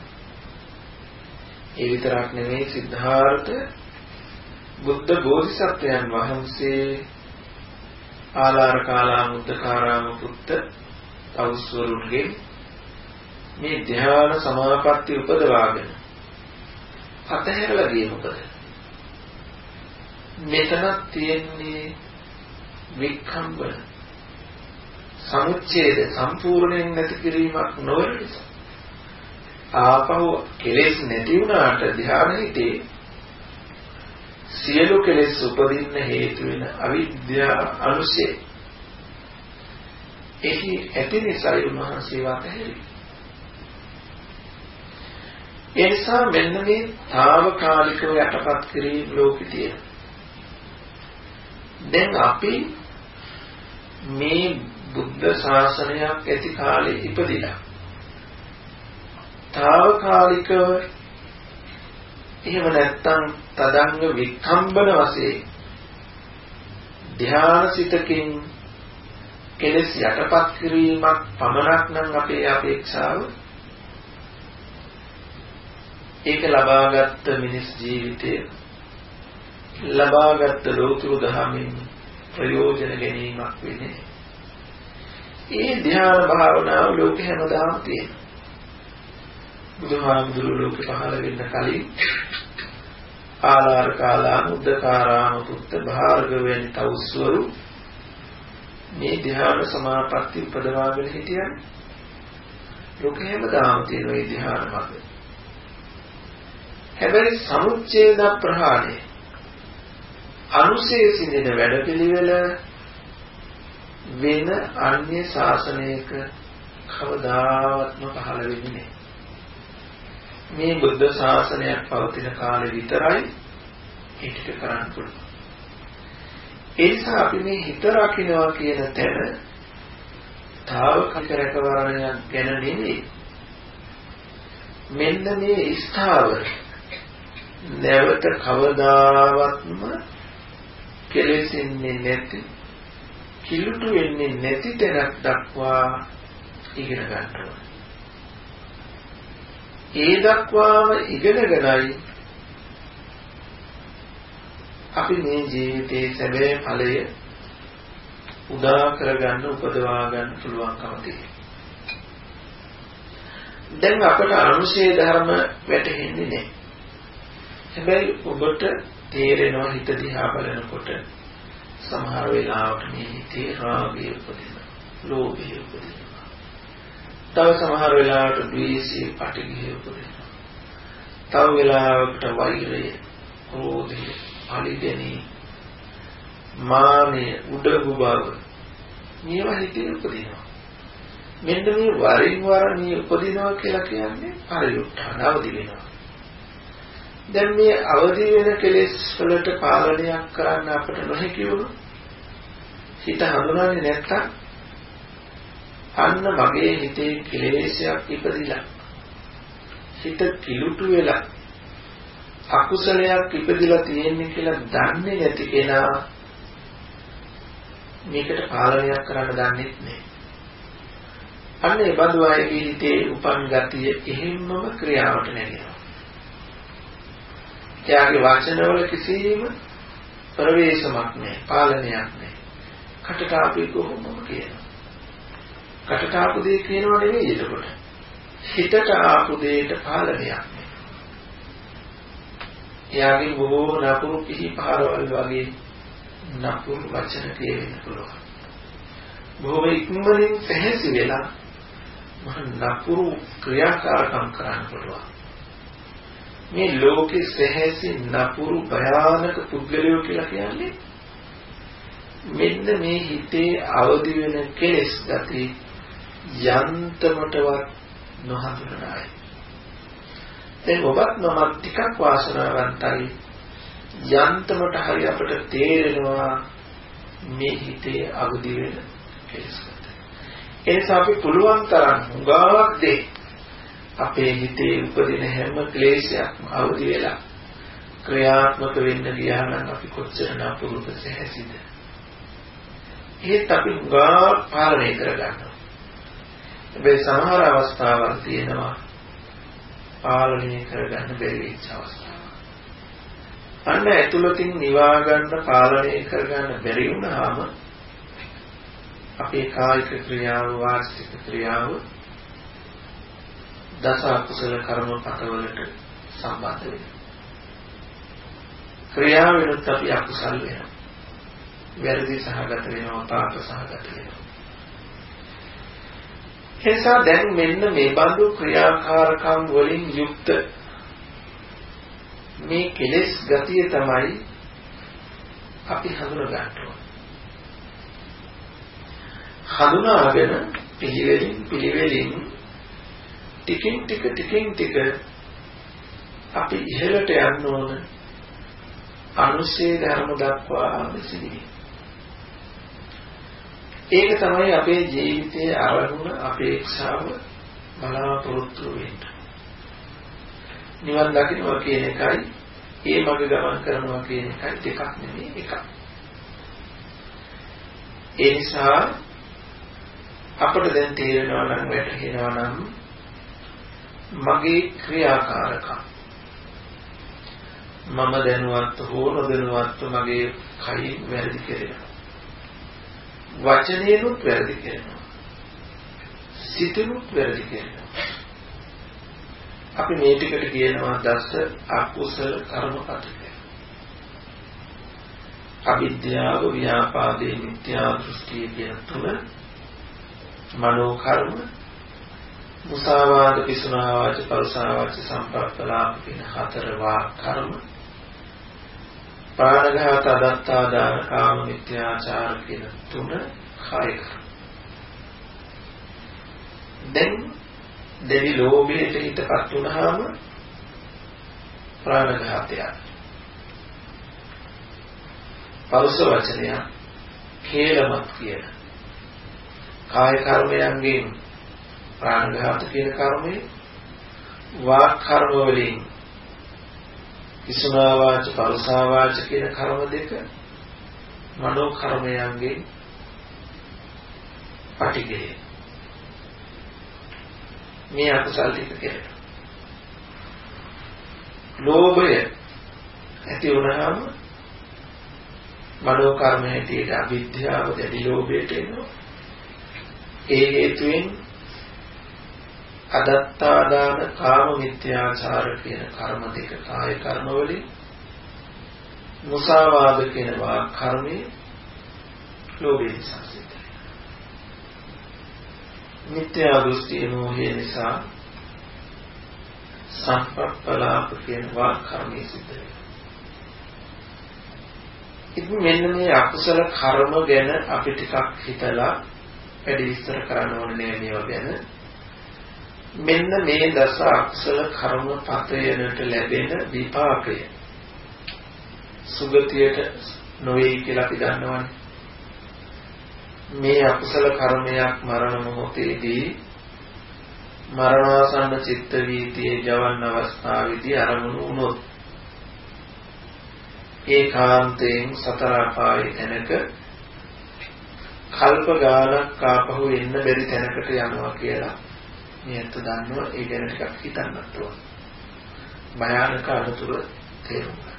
ඒ විතරක් නෙමෙයි සිද්ධාර්ථ බුද්ධ බෝධිසත්වයන් වහන්සේ ආලාර කාලාම උද්දකාරාම පුත්ත තවුස්වරුන්ගේ මේ ධ්‍යාන සමාපatti උපදවාගෙන අතහැරලා ගියේ මොකද? මෙතනක් තියෙන්නේ වික්ඛම්බන සමුච්ඡේද සම්පූර්ණයෙන් නැති කිරීමක් නොවන නිසා ආපහු කෙලෙස් නැති වුණාට ධ්‍යානෙදී සියලු කෙලෙස් උපදින්න හේතු වෙන අවිද්‍යා අනුසය එහි ඇති නිසා උන්වහන්සේ වාතහැරි. ඒ නිසා මෙන්න මේ తాවකාලිකව යටපත් කිරීම ලෝකෙදී දැන් අපි මේ බුද්ධ ශාසනයක් ඇති කාලේ ඉපදිලා తాවකාලිකව එහෙම නැත්නම් තදංග වික්ඛම්බන වශයෙන් ධ්‍යානසිතකින් කෙලෙස් යටපත් කිරීමක් පමණක් නම් අපේ අපේක්ෂාව ඒක ලබාගත් මිනිස් ජීවිතය ලබාගත් ලෝතුරු දහමින් ප්‍රයෝජන ගැනීමක් වෙන්නේ. ඒ ධ්‍යාන භාවනාව ලෝකේ හැමදාම තියෙනවා. බුදුහාමුදුරුවෝ ලෝකේ පහළ වෙන්න කලින් ආලාර කාලාම උද්දකාරාම පුත්ත භාර්ගවයන් තවුස්වරු මේ ධ්‍යාන සමාපatti උපදවාගෙන හිටියන් ලෝකේ හැමදාම තියෙන මේ ධ්‍යාන මත. හැබැයි සමුච්ඡේද ප්‍රහාණය අනුශේසින වැඩපිළිවෙල වෙන අන්‍ය ශාසනයක කවදාවත්ම පහළ වෙන්නේ නැහැ. මේ බුද්ධ ශාසනයක් පවතින කාලෙ විතරයි ඒක කරන්න පුළුවන්. ඒ නිසා අපි මේ හිත රකින්නවා කියන තැන තාවකාලික රැකවරණයක් ගැන නෙමෙයි. මෙන්න මේ ස්ථාවර නැවත කවදාවත්ම කෙලෙසින්නේ නැති කිලුටු වෙන්නේ නැති තැනක් දක්වා ඉගෙන ගන්න ඕනේ. ඒ දක්වාම ඉගෙනගෙනයි අපි මේ ජීවිතයේ සැබෑ ඵලය උදා කරගන්න උපදවා ගන්න පුළුවන්කම තියෙනවා. දැන් අපට අනුශේ ධර්ම වැටහෙන්නේ නැහැ. හැබැයි ඔබට තේරෙනවා හිත දිහා බලනකොට සමහර වෙලාවට මේ හිතේ රාගය උපදිනවා, ලෝභය උපදිනවා. තව සමහර වෙලාවට ද්වේෂය, පටිඝය උපදිනවා. තව වෙලාවකට වෛරය, ක්‍රෝධය, අලිගැනීම, මානය, උඩඟු බව මේවා හිතේ උපදිනවා. මෙන්න මේ වරින් වර මේ උපදිනවා කියලා කියන්නේ පරිඋත්ථාන අවදි වෙනවා. දැන් මේ අවදි වෙන කෙලෙස් වලට පාලනයක් කරන්න අපට නොහැකි වුණොත් හිත හඳුනන්නේ නැත්තම් අන්න මගේ හිතේ කෙලෙසයක් ඉපදිලා හිත කිලුටු වෙලා අකුසලයක් ඉපදිලා තියෙන්නේ කියලා දන්නේ නැති කෙනා මේකට පාලනයක් කරන්න දන්නේ නැහැ. අන්න ඒ බඳු අයගේ හිතේ උපන් ගතිය එහෙම්මම ක්‍රියාවට නැගෙනවා. එයාගේ වචනවල කිසිම ප්‍රවේශමක් නැහැ, පාලනයක් නැහැ. කටට අපි කොහොමද කියනවා? කටට ආපු දේ කියනවා නෙවෙයි එතකොට. හිතට ආපු දෙයට පාලනයක් නැහැ. එයාගේ බොහෝ නපුරු පිහිපාරවල් වගේ නපුරු වචන කියවෙන්න පුළුවන්. බොහෝ ඉක්මනින් පැහැසි වෙලා නපුරු ක්‍රියාකාරකම් කරන්න පුළුවන්. මේ ලෝකේ සැහැසි නපුරු භයානක පුද්ගලයෝ කියලා කියන්නේ මෙන්න මේ හිතේ අවදි වෙන කෙලෙස් ගති යන්තමටවත් නොහඳුනන අය. දැන් ඔබත් මමත් ටිකක් වාසනාවන්තයි. යන්තමට හරි අපට තේරෙනවා මේ හිතේ අවදි වෙන කෙලෙස් ගති. එනිසා අපි පුළුවන් තරම් හුඟාවක් දෙ අපේ හිතේ උපදින හැම ක්ලේශයක්ම අවදි වෙලා ක්‍රියාත්මක වෙන්න ගියා නම් අපි කොච්චර නපුරුද සැහැසිද. ඒත් අපි හුඟා පාලනය කරගන්නවා. හැබැයි සමහර අවස්ථාවල් තියෙනවා පාලනය කරගන්න බැරි වෙච්ච අවස්ථා. අන්න ඇතුළතින් නිවා ගන්න පාලනය කරගන්න බැරි වුණාම අපේ කායික ක්‍රියාව, වාචික ක්‍රියාව දස අකුසල කර්මපතවලට සම්බන්ධ වෙනවා. ක්‍රියාවෙනුත් අපි අකුසල් වෙනවා. වැරදි සහගත වෙනවා, පාප සහගත වෙනවා. එනිසා දැන් මෙන්න මේ බඳු ක්‍රියාකාරකම් වලින් යුක්ත මේ කෙලෙස් ගතිය තමයි අපි හඳුනා ගන්න ඕනේ. හඳුනාගෙන පිළිවෙලින් ටිකින් ටික අපි ඉහළට යන්න ඕන අනුශේ ධර්ම දක්වා මෙසිදී. ඒක තමයි අපේ ජීවිතයේ අරමුණ, අපේක්ෂාව, බලාපොරොත්තු වෙන්න. නිවන් දකින්නවා කියන එකයි ඒ මඟ ගමන් කරනවා කියන එකයි දෙකක් නෙමෙයි එකක්. ඒ නිසා අපට දැන් තේරෙනවා නම් වැටහෙනවා නම් මගේ ක්‍රියාකාරකම් මම දැනුවත් හෝ නොදැනුවත්ව මගේ කයින් වැරදි කරනවා. වචනයෙන්ුත් වැරදි කරනවා. සිතිනුත් වැරදි කරනවා. අපි මේ ටිකට කියනවා දස අකුසල කර්මපත කියලා. අවිද්‍යාව, ව්‍යාපාදේ, මිත්‍යා දෘෂ්ටිය කියන තුන, මනෝ කර්ම, මුසාවාද, පිසුනාවාච, පරුසාවාච, සම්ප්‍රප්පලාප කියන හතර වාක් කර්ම, ප්‍රාණඝාත, අදත්තා දාන, කාම මිත්‍යාචාර කියන තුන කාය කර්ම. දැන් දෙවි ලෝභයට හිතපත් වුණාම ප්‍රාණඝාතය, පරුස වචනය, කේලමත් කියන කාය කර්මයන්ගෙන් ප්‍රාණඝාත කියන කර්මය, වාක් කර්ම වලින් පිසුනාවාච, පරුසාවාච කියන කර්ම දෙක, මනෝ කර්මයන්ගෙන් පටිඝය. මේ අකුසල් ටික කෙරෙනවා. ලෝභය ඇති වුණාම මනෝ කර්ම හැටියට අවිද්‍යාව දැඩි ලෝභයට එනවා. ඒ හේතුවෙන් අදත්තාදාන කාම මිත්‍යාචාර කියන කර්ම දෙක කාය කර්ම වලින් මුසාවාද කියන වාක් කර්මයේ ලෝභය නිසා සිද්ධ වෙනවා. මිත්‍යා දෘෂ්ටි මොහය නිසා සංප්‍රප්පලාප කියන වාක් කර්මයේ සිද්ධ වෙනවා. ඉතින් මෙන්න මේ අකුසල කර්ම ගැන අපි ටිකක් හිතලා වැඩි විස්තර කරන්න ඕනේ මේවා ගැන. මෙන්න මේ දස අකුසල කර්ම පතයනට ලැබෙන විපාකය සුගතියට නොවේ කියලා අපි දන්නවනේ. මේ අකුසල කර්මයක් මරණ මොහොතේදී මරණාසන්න චිත්ත වීතියේ ජවන් අවස්ථාවේදී අරමුණු වුණොත් ඒකාන්තයෙන් සතර අපායේ තැනක කල්ප ගානක් ආපහු එන්න බැරි තැනකට යනවා කියලා මේත් දන්නවා. ඒ ගැන ටිකක් හිතන්නත් ඕන. භයානක අනුතුර තේරුම් ගන්න.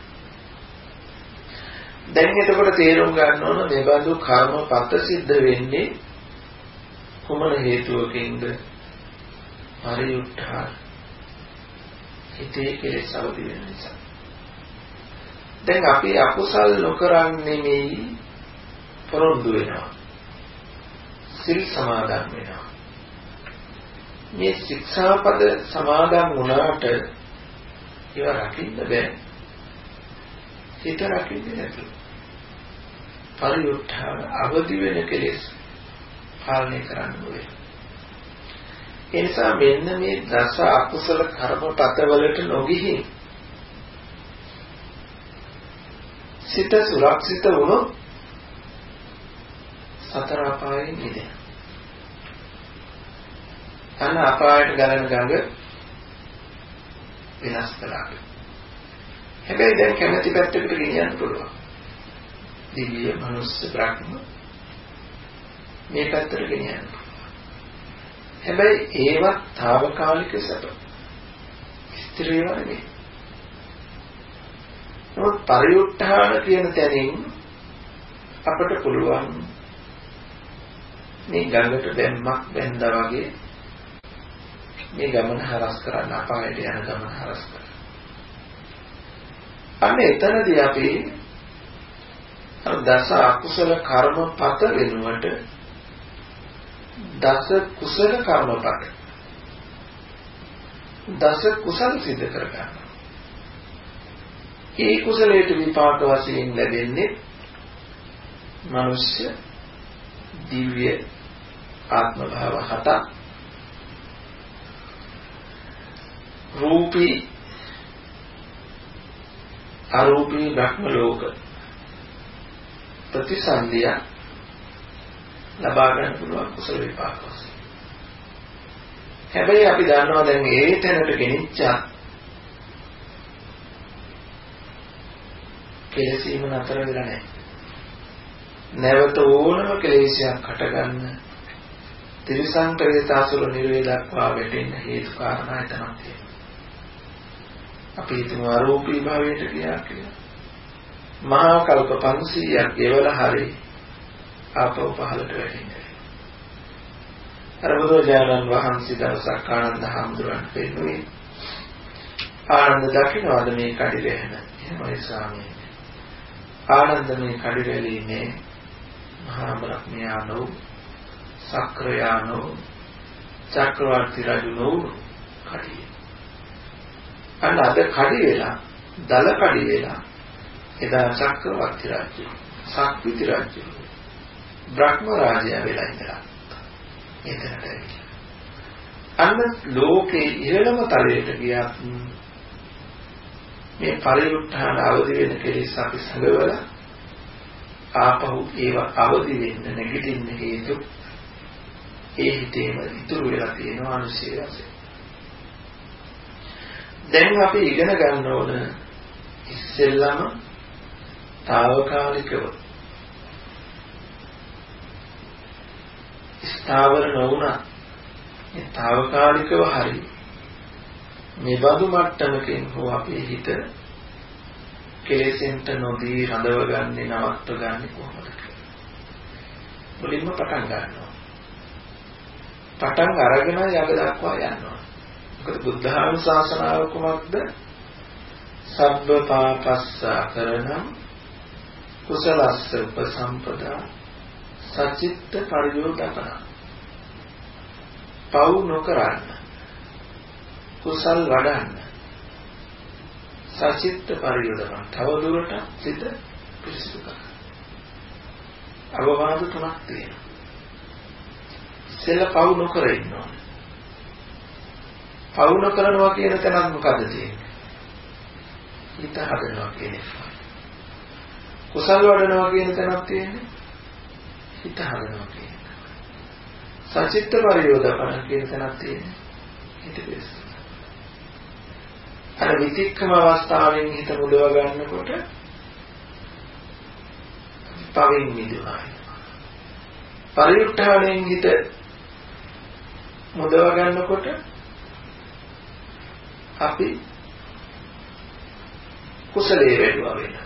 දැන් එතකොට තේරුම් ගන්න ඕන මේ බඳු කර්මපත සිද්ධ වෙන්නේ කුමන හේතුවකින්ද? පරිඋත්ථාන. හිතේ කෙලෙස් අවදි වෙන නිසා. දැන් අපි අකුසල් නොකරන්නේ නෙමෙයි පොරොන්දු වෙනවා. සිල් සමාදන් වෙනවා. මේ ශික්ෂාපද සමාදන් වුණාට ඒවා රකින්න බෑ. හිත රකින්නේ නැතුව. පරිඋත්ථාන අවදි වෙන කෙලෙස් පාලනය කරන්න ඕනේ. ඒ නිසා මෙන්න මේ දස අකුසල කර්මපතවලට නොගිහින් සිත සුරක්ෂිත වුණොත් සතර අපායෙන් මිදෙනවා. අන්න අපායට ගලන ගඟ වෙනස් කළා. හැබැයි දැන් කැමැති පැත්තකට ගෙනියන්න පුළුවන්. දිව්‍ය, මනුස්ස, බ්‍රහ්ම මේ පැත්තට ගෙනියන්න. හැබැයි ඒවත් తాවකාලික සැප. ස්ථිර ඒවා නෙමෙයි. නමුත් පරිඋත්ථාන කියන තැනින් අපට පුළුවන් මේ ගඟට දැම්මක් බැඳා වගේ මේ ගමන හරස් කරන්න, අපායට යන ගමන හරස් කරන්න. අන්න එතනදී අපි දස අකුසල කර්මපත වෙනුවට දස කුසල කර්මපත, දස කුසල සිද්ධ කර ගන්නවා. ඒ කුසලයට විපාක වශයෙන් ලැබෙන්නේ මනුෂ්‍ය, දිව්‍ය ආත්ම භාව 7, රූපී අරූපී බ්‍රහ්ම ලෝක ප්‍රතිසන්දිය ලබා ගන්න පුළුවන් කුසල විපාක වශයෙන්. හැබැයි අපි දන්නවා දැන් ඒ තැනට ගෙනිච්චා කෙලෙසීම නතර වෙලා නැහැ. නැවත ඕනම කෙලෙසයක් හටගන්න ත්‍රිසං ප්‍රේතාසුර නිරේ දක්වා වැටෙන්න හේතු කාරණා එතනක් තියෙනවා. අපි හිතමු අරූපී භාවයට ගියා කියලා. මහා කල්ප 500ක් ගෙවලා හරි ආපහු පහළට වැටෙන්නේ. අර බුදුරජාණන් වහන්සේ දවසක් ආනන්ද හාමුදුරන් පෙන්නුවේ ආනන්ද දකින්නවාද මේ කඩිරැහෙන? එහෙමයි ස්වාමීනි. ආනන්ද මේ කඩිරැලීමේ මහා බ්‍රහ්මයානෝ සක්‍රයානෝ චක්‍රවර්ති රජුනෝ කඩිය. අන්න අද කඩි වෙලා, දල කඩි වෙලා එදා චක්‍රවර්ති රජු, සක්විති රජු, බ්‍රහ්ම රාජයා වෙලා ඉඳලා එතනට ඇවිල්ලා. අන්න ලෝකේ ඉහළම තලයට ගියත් මේ පරිඋත්ථාන අවදි වෙන කෙලෙස් අපි සලවලා ආපහු ඒව අවදි වෙන්න නැගිටින්න හේතු ඒ හිතේම ඉතුරු වෙලා තියෙන අනුශේධය. දැන් අපි ඉගෙන ගන්න ඕන ඉස්සෙල්ලාම తాවකාලිකව ස්ථාවර නොවුණා මේ తాවකාලිකව හරි මේ බඳු මට්ටමකින් හෝ අපේ හිත කෙලෙසෙන්ට නොදී රඳවගන්නේ නවත්වගන්නේ කොහොමද කියලා. මුලින්ම පටන් ගන්නවා. පටන් අරගෙන යග දක්වා යනවා. මොකද බුද්ධානුශාසනාව කුමක්ද? සබ්බ පාපස්ස කරණං කුසලස්ස උපසම්පදා සචිත්ත පරියෝදපන. පව් නොකරන්න, කුසල් වඩන්න, සචිත්ත පරියෝදපන. තව දුරට සිත පිරිසිදු කරගන්න. අවවාද තුනක් තියෙනවා. ඉස්සෙල්ලා පව් නොකර ඉන්න ඕනේ. පව් නොකරනවා කියන තැනක් මොකද තියෙන්නේ? හිත හදනවා කියන එක. කුසල් වඩනවා කියන තැනක් තියෙන්නේ හිත හදනවා කියන එක. සචිත්ත පරියෝදපන කියන තැනක් තියෙන්නේ හිත පිරිසිදු. අර විතික්කම අවස්ථාවෙන් හිත මුදව ගන්නකොට පවෙන් මිදුණා. පරිඋත්ථාණයෙන් හිත මුදව ගන්නකොට අපි කුසලයේ වැඩුවා වෙනවා.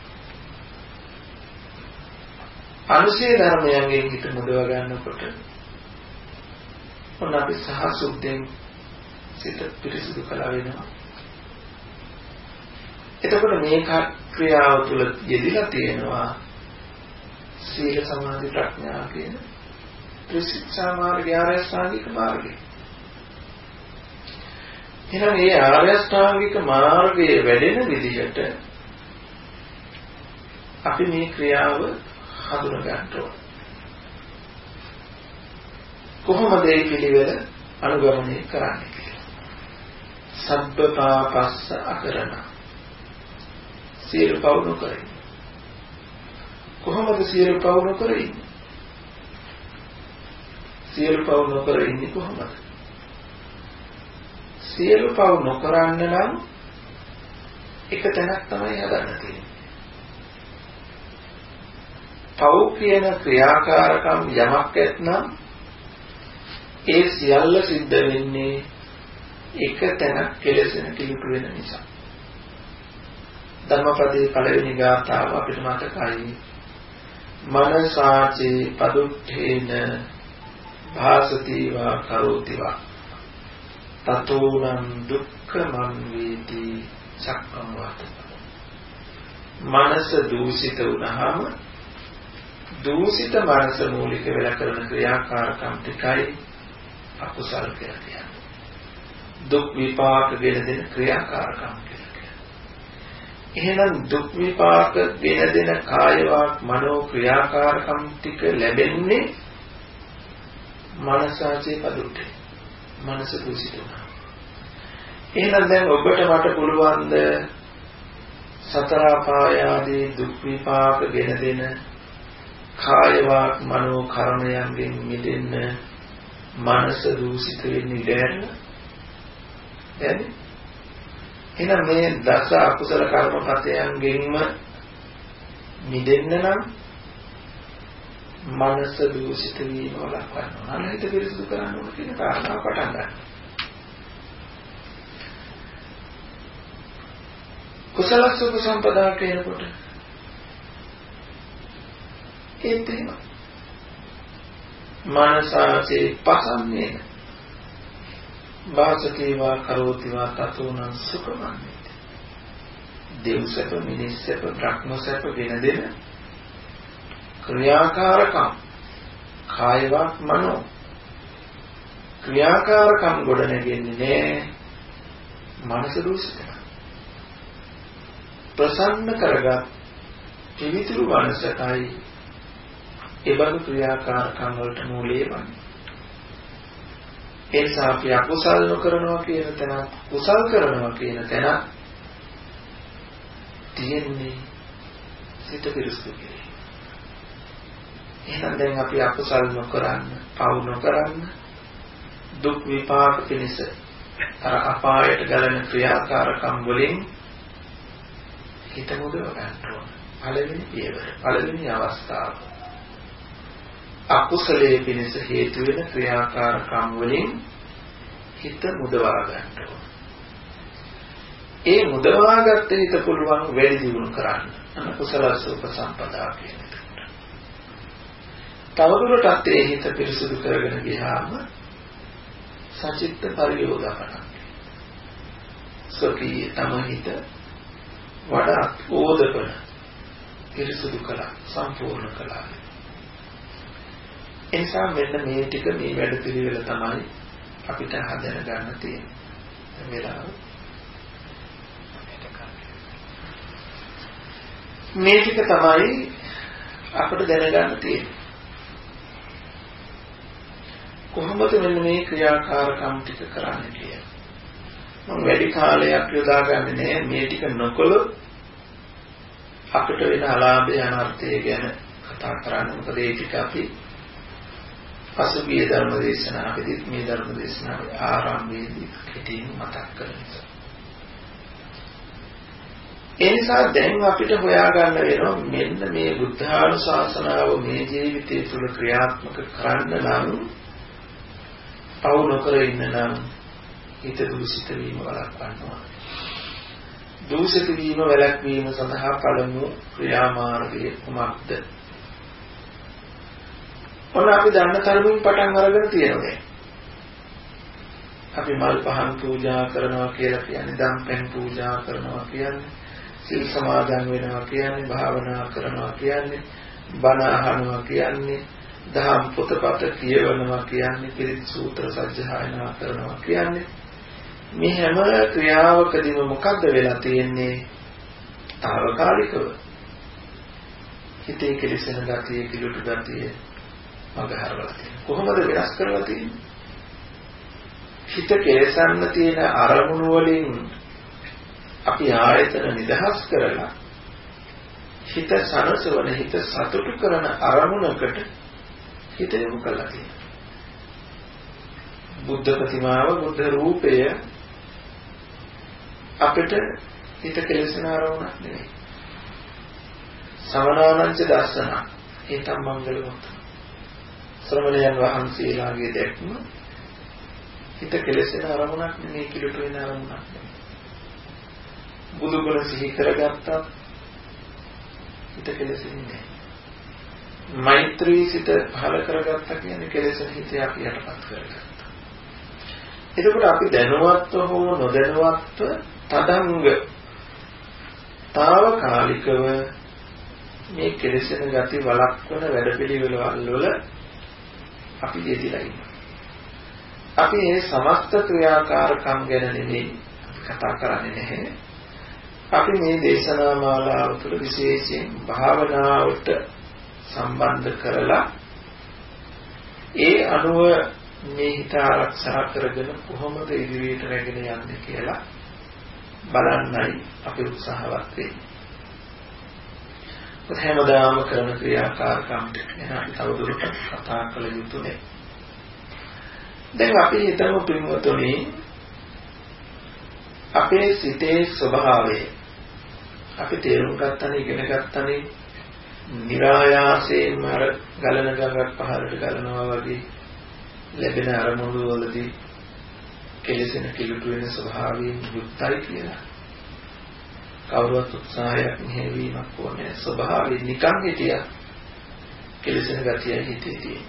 අනුසය ධර්මයෙන් හිත මුදව ගන්නකොට ඔන්න අපි සහසුද්ධෙන් සිත පිරිසිදු කළා වෙනවා. එතකොට මේ ක්‍රියාව තුළ යෙදিলা තියෙනවා සීල සමාධි ප්‍රඥා කියන ත්‍රිශික්ෂා මාර්ගය, ආර්ය අෂ්ටාංගික මාර්ගය. එහෙනම් මේ ආර්ය අෂ්ටාංගික මාර්ගයේ වැඩෙන විදිහට අපි මේ ක්‍රියාව හඳුනා ගන්න ඕන. කොහොමද මේ පිළිවෙල අනුගමනය කරන්නේ කියලා. සබ්බ පාපස්ස අකරණ. සියලු පව් නොකර. කොහොමද සියලු පව් නොකර ඉන්නේ? සියලු පව් නොකර ඉන්නේ කොහොමද? සියලු පව් නොකරන්න නම් එක තැනක් තමයි හදන්න තියෙන්නේ. පව් කියන ක්‍රියාකාරකම් යමක් ඇතනම් ඒ සියල්ල සිද්ධ වෙන්නේ එක තැනක් කෙලෙසෙන කිලුට වෙන නිසා. ධම්මපදයේ පළවෙනි ගාථාව අපිට මතකයි. මනසාචේ පදුට්ඨේන භාසති වා කරෝති වා තතෝනම් දුක්ඛමං වේති චක්ඛම් වාත. මනස දූෂිත වුණාම දූෂිත මනස මූලික වෙලා කරන ක්‍රියාකාරකම් ටිකයි අකුසල් කියලා කියන්නේ. දුක් විපාක ගෙන දෙන ක්‍රියාකාරකම් කියලා කියන්නේ. එහෙනම් දුක් විපාක ගෙන දෙන කාය වාක් මනෝ ක්‍රියාකාරකම් ටික ලැබෙන්නේ මනසාචේ පදුට්ඨේ. මනස දූෂිත වුණා. එහෙනම් දැන් ඔබට මට පුළුවන් ද සතර අපාය ආදී දුක් විපාක ගෙන දෙන කාය වාක් මනෝ කර්මයන්ගෙන් මිදෙන්න මනස දූෂිත වෙන්නේ නැහැ. එහෙනම් මේ දස අකුසල කර්මපතයන්ගෙන්ම මිදෙන්න නම් මනස දූෂිත වීම වළක්වන්න ඕන. හිත පිරිසිදු කරන්න ඕන කියන කාරණාව පටන් ගන්න. කුසලස්ස උපසම්පදා කියනකොට ඒත් එහෙම මනසාචේ පසම්මේන වාසකේවා කරෝතිවා තතෝනම් සුඛමන්නේති. දෙව්සප මිනිස්සප බ්‍රහ්මසප ගෙන දෙන ක්‍රියාකාරකම් කායවත් මනෝ ක්‍රියාකාරකම් ගොඩ නැගෙන්නේ මනස දූෂිත. ප්‍රසන්න කරගත් පිවිතුරු මනසයි ඒ බඳු ක්‍රියාකාරකම් වලට මූලයේ වන්නේ. ඒ නිසා අපි අකුසල් නොකරනවා කියන තැන කුසල් කරනවා කියන තැන තියෙන්නේ සිත පිරිසිදු කිරීම. එහෙනම් දැන් අපි අකුසල් නොකරන්න, පව් නොකරන්න, දුක් විපාක පිණිස අර අපායට ගලන ක්‍රියාකාරකම් වලින් හිත මුදව ගන්න ඕන. පළවෙනි පියවර, පළවෙනි අවස්ථාව. අකුසලයේ පිණිස හේතු වෙන ක්‍රියාකාරකම් වලින් හිත මුදවා ගන්න ඕන. ඒ මුදවාගත්ත හිත පුළුවන් වැඩි දියුණු කරන්න. කුසල උපසම්පදා කියන එක. තවදුරටත් ඒ හිත පිරිසුදු කරගෙන ගියාම සචිත්ත පරියෝධකණක්. සොකී තම හිත වඩා ඕදපන පිරිසුදු කළා, සම්පූර්ණ කළා. එනිසා මෙන්න මේ ටික මේ වැඩ පිළිවෙල තමයි අපිට හදන ගන්න තියෙන්නේ. වෙලාව මේ ටික තමයි අපිට දැනගන්න තියෙන්නේ. කොහොමද මෙන්න මේ ක්‍රියාකාරකම් ටික කරන්නේ කියලා. මම වැඩි කාලයක් යොදාගන්නේ නැහැ මේ ටික නොකළොත් අපිට වෙන අලාභය අනර්ථය ගැන කතා කරන්න. මොකද ඒ ටික අපි පසුගිය ධර්ම දේශනාවේදී මේ ධර්ම දේශනාවේ ආරම්භයේදී කෙටියෙන් මතක් කරන නිසා. ඒ නිසා දැන් අපිට හොයාගන්න වෙනවා මෙන්න මේ බුද්ධානුශාසනාව මේ ජීවිතය තුළ ක්‍රියාත්මක කරන්න නම් පවු නොකර ඉන්න නම් හිත දුසිත වීම වළක්වනවා. දුසිත වීම වැළැක්වීම සඳහා පළමු ක්‍රියාමාර්ගය කුමක්ද? ඔන්න අපි දන්න තරමින් පටන් අරගෙන තියෙනවා. අපි මල් පහන් පූජා කරනවා කියලා කියන්නේ, දම් පැන් පූජා කරනවා කියන්නේ, සිල් සමාදන් වෙනවා කියන්නේ, භාවනා කරනවා කියන්නේ, බණ අහනවා කියන්නේ, දහම් පොතපත කියවනවා කියන්නේ, පිරිත් සූත්‍ර සජ්ජායනා කරනවා කියන්නේ. මේ හැම ක්‍රියාවකදීම මොකද්ද වෙලා තියෙන්නේ? తాවකාලිකව හිතේ කෙලෙසන ගතිය, කිලුට ගතිය මගහරවලා තියෙනවා. කොහොමද වෙනස් කරලා තියෙන්නේ? හිත කෙලෙසන්න තියෙන අරමුණු වලින් අපි ආයතන නිදහස් කරලා හිත සනසවන, හිත සතුටු කරන අරමුණකට හිත යොමු කරලා තියෙනවා. බුද්ධ ප්‍රතිමාව, බුද්ධ රූපය අපිට හිත කෙලෙසන අරමුණක් නෙවෙයි. සමනානංච දර්ශන ඒතම් මංගලවත්. ශ්‍රමණයන් වහන්සේලාගේ දැක්ම හිත කෙලෙසන අරමුණක් නෙවෙයි, කිලුට වෙන අරමුණක් නෙවෙයි. බුදු ගුණ සිහි කරගත්තත් හිත කෙලෙසෙන්නේ නැහැ. මෛත්‍රී සිත පහළ කරගත්තා කියන්නේ කෙලෙසන හිත අපි යටපත් කරගත්තා. එතකොට අපි දැනුවත්ව හෝ නොදැනුවත්ව තදංග తాවකාලිකව මේ කෙලෙසන ගති වළක්වන වැඩපිළිවෙළවල් වල අපි යෙදিলা ඉන්නවා. අපි මේ සමස්ත ක්‍රියාකාරකම් ගැන නෙමෙයි කතා කරන්නේ නැහැ. අපි මේ දේශනා මාලාව තුළ විශේෂයෙන් භාවනාවට සම්බන්ධ කරලා ඒ අනුව මේ හිත ආරක්ෂා කරගෙන කොහොමද ඉදිරියට රැගෙන යන්නේ කියලා බලන්නයි අපි උත්සාහවත් වෙන්නේ. හැමදාම කරන ක්‍රියාකාරකම් ගැන අපි තවදුරටත් කතා කළ යුතුනේ. දැන් අපි හිතමු පින්වතුනි, අපේ සිතේ ස්වභාවය අපි තේරුම් ගන්නනේ, ඉගෙන ගන්නනේ, නිරායාසයෙන්ම අර ගලන ගඟක් පහළට ගලනවා වගේ ලැබෙන අරමුණු වලදී කෙලෙසෙන කිලුට වෙන ස්වභාවයෙන් යුක්තයි කියලා. කවුරුත් උත්සාහයක් මෙහෙවීමක් ඕනේ. ස්වභාවයෙන් නිකන් හිටියා කෙලෙසෙන ගතිය හිතේ තියෙන.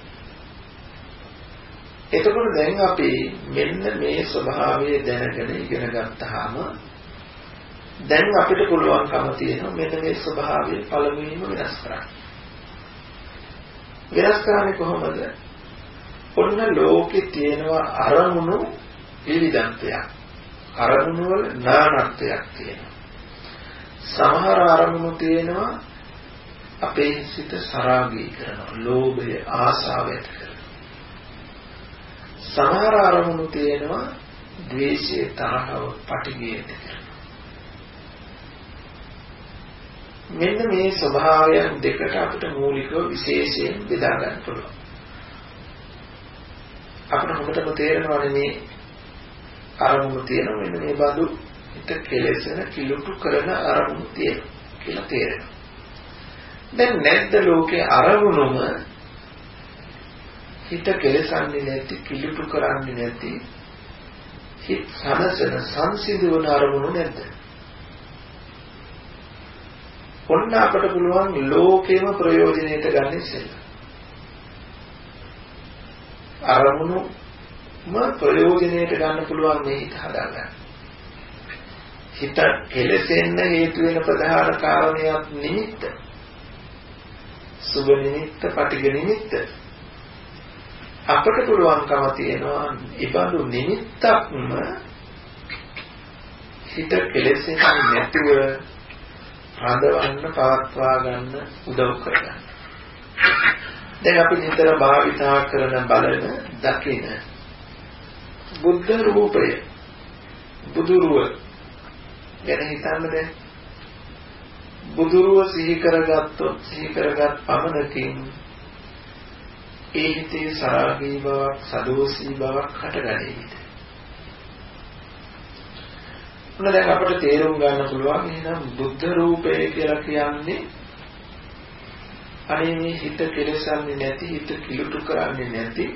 එතකොට දැන් අපි මෙන්න මේ ස්වභාවය දැනගෙන ඉගෙන ගත්තාම දැන් අපිට පුළුවන්කම තියෙනවා මෙන්න මේ ස්වභාවය පළමුවෙන්ම වෙනස් කරන්න. වෙනස් කරන්නේ කොහොමද? ඔන්න ලෝකේ තියෙනවා අරමුණු විවිධත්වයක්. අරමුණු වල නානත්වයක් තියෙනවා. සමහර අරමුණු තියෙනවා අපේ සිත සරාගී කරනවා, ලෝභය, ආසාව ඇති කරනවා. සමහර අරමුණු තියෙනවා ද්වේෂය, තරහව, පටිඝය ඇති කරනවා. මෙන්න මේ ස්වභාවයන් දෙකට අපිට මූලිකව විශේෂයෙන් බෙදා ගන්න පුළුවන්. අපිට හොඳටම තේරෙනවානේ මේ අරමුණු තියෙනවා, මෙන්න මේ බඳු හිත කෙලෙසන කිලුටු කරන අරමුණු තියෙනවා කියලා තේරෙනවා. දැන් නැද්ද ලෝකේ අරමුණුම හිත කෙලසන්නේ නැති, කිලුටු කරන්නේ නැති, හිත සනසන සංසිඳවන අරමුණු නැද්ද? ඔන්න අපට පුළුවන් ලෝකේම ප්‍රයෝජනෙට ගන්න ඉස්සෙල්ලා. අරමුණුම ප්‍රයෝජනෙට ගන්න පුළුවන් මේ හිත හදාගන්න. හිත කෙලෙසෙන්න හේතු වෙන ප්‍රධාන කාරණයක් නිමිත්ත. සුබ නිමිත්ත, පටිඝ නිමිත්ත. අපට පුළුවන්කම තියෙනවා ඊබඳු නිමිත්තක්ම හිත කෙලෙසෙන්නේ නැතුව රඳවන්න, පවත්වා ගන්න උදව් කරගන්න. දැන් අපි නිතර භාවිතා කරන බලන දකින බුද්ධ රූපය, බුදුරුව ගැන හිතන්න දැන්. බුදුරුව සිහි කරගත්තොත්, සිහි කරගත් පමණකින් ඒ හිතේ සරාගී බවක්, සදෝසී බවක් හටගනීද? මොන දැන් අපිට තේරුම් ගන්න පුළුවන් එහෙනම් බුද්ධ රූපය කියලා කියන්නේ අනේ මේ හිත කෙලසන්නේ නැති, හිත කිලුටු කරන්නේ නැති,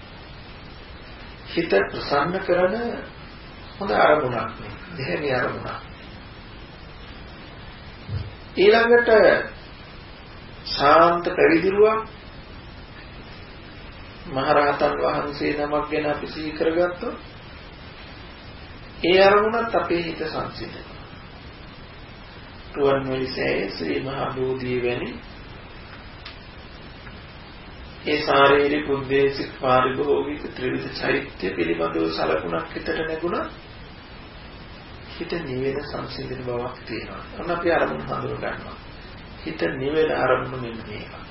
හිත ප්‍රසන්න කරන හොඳ අරමුණක් නේ. දෙහැමි අරමුණක්. ඊළඟට ශාන්ත පැවිදිරුවක් මහරහතන් වහන්සේ නමක් ගැන අපි සිහි කරගත්තොත් ඒ අරමුණත් අපේ හිත සංසිඳනවා. රුවන්වැලිසෑය ශ්‍රී මහා බෝධිය වැනි ඒ ශාරීරික උද්දේශික පාරිභෝගික ත්‍රිවිධ චෛත්‍ය පිළිබඳව සලකුණක් හිතට නැගුණා. හිත නිවෙන සංසිඳන බවක් තියෙනවා. අන්න අපි අරමුණ හඳුන ගන්නවා. හිත නිවෙන අරමුණ මෙන්න මේවා.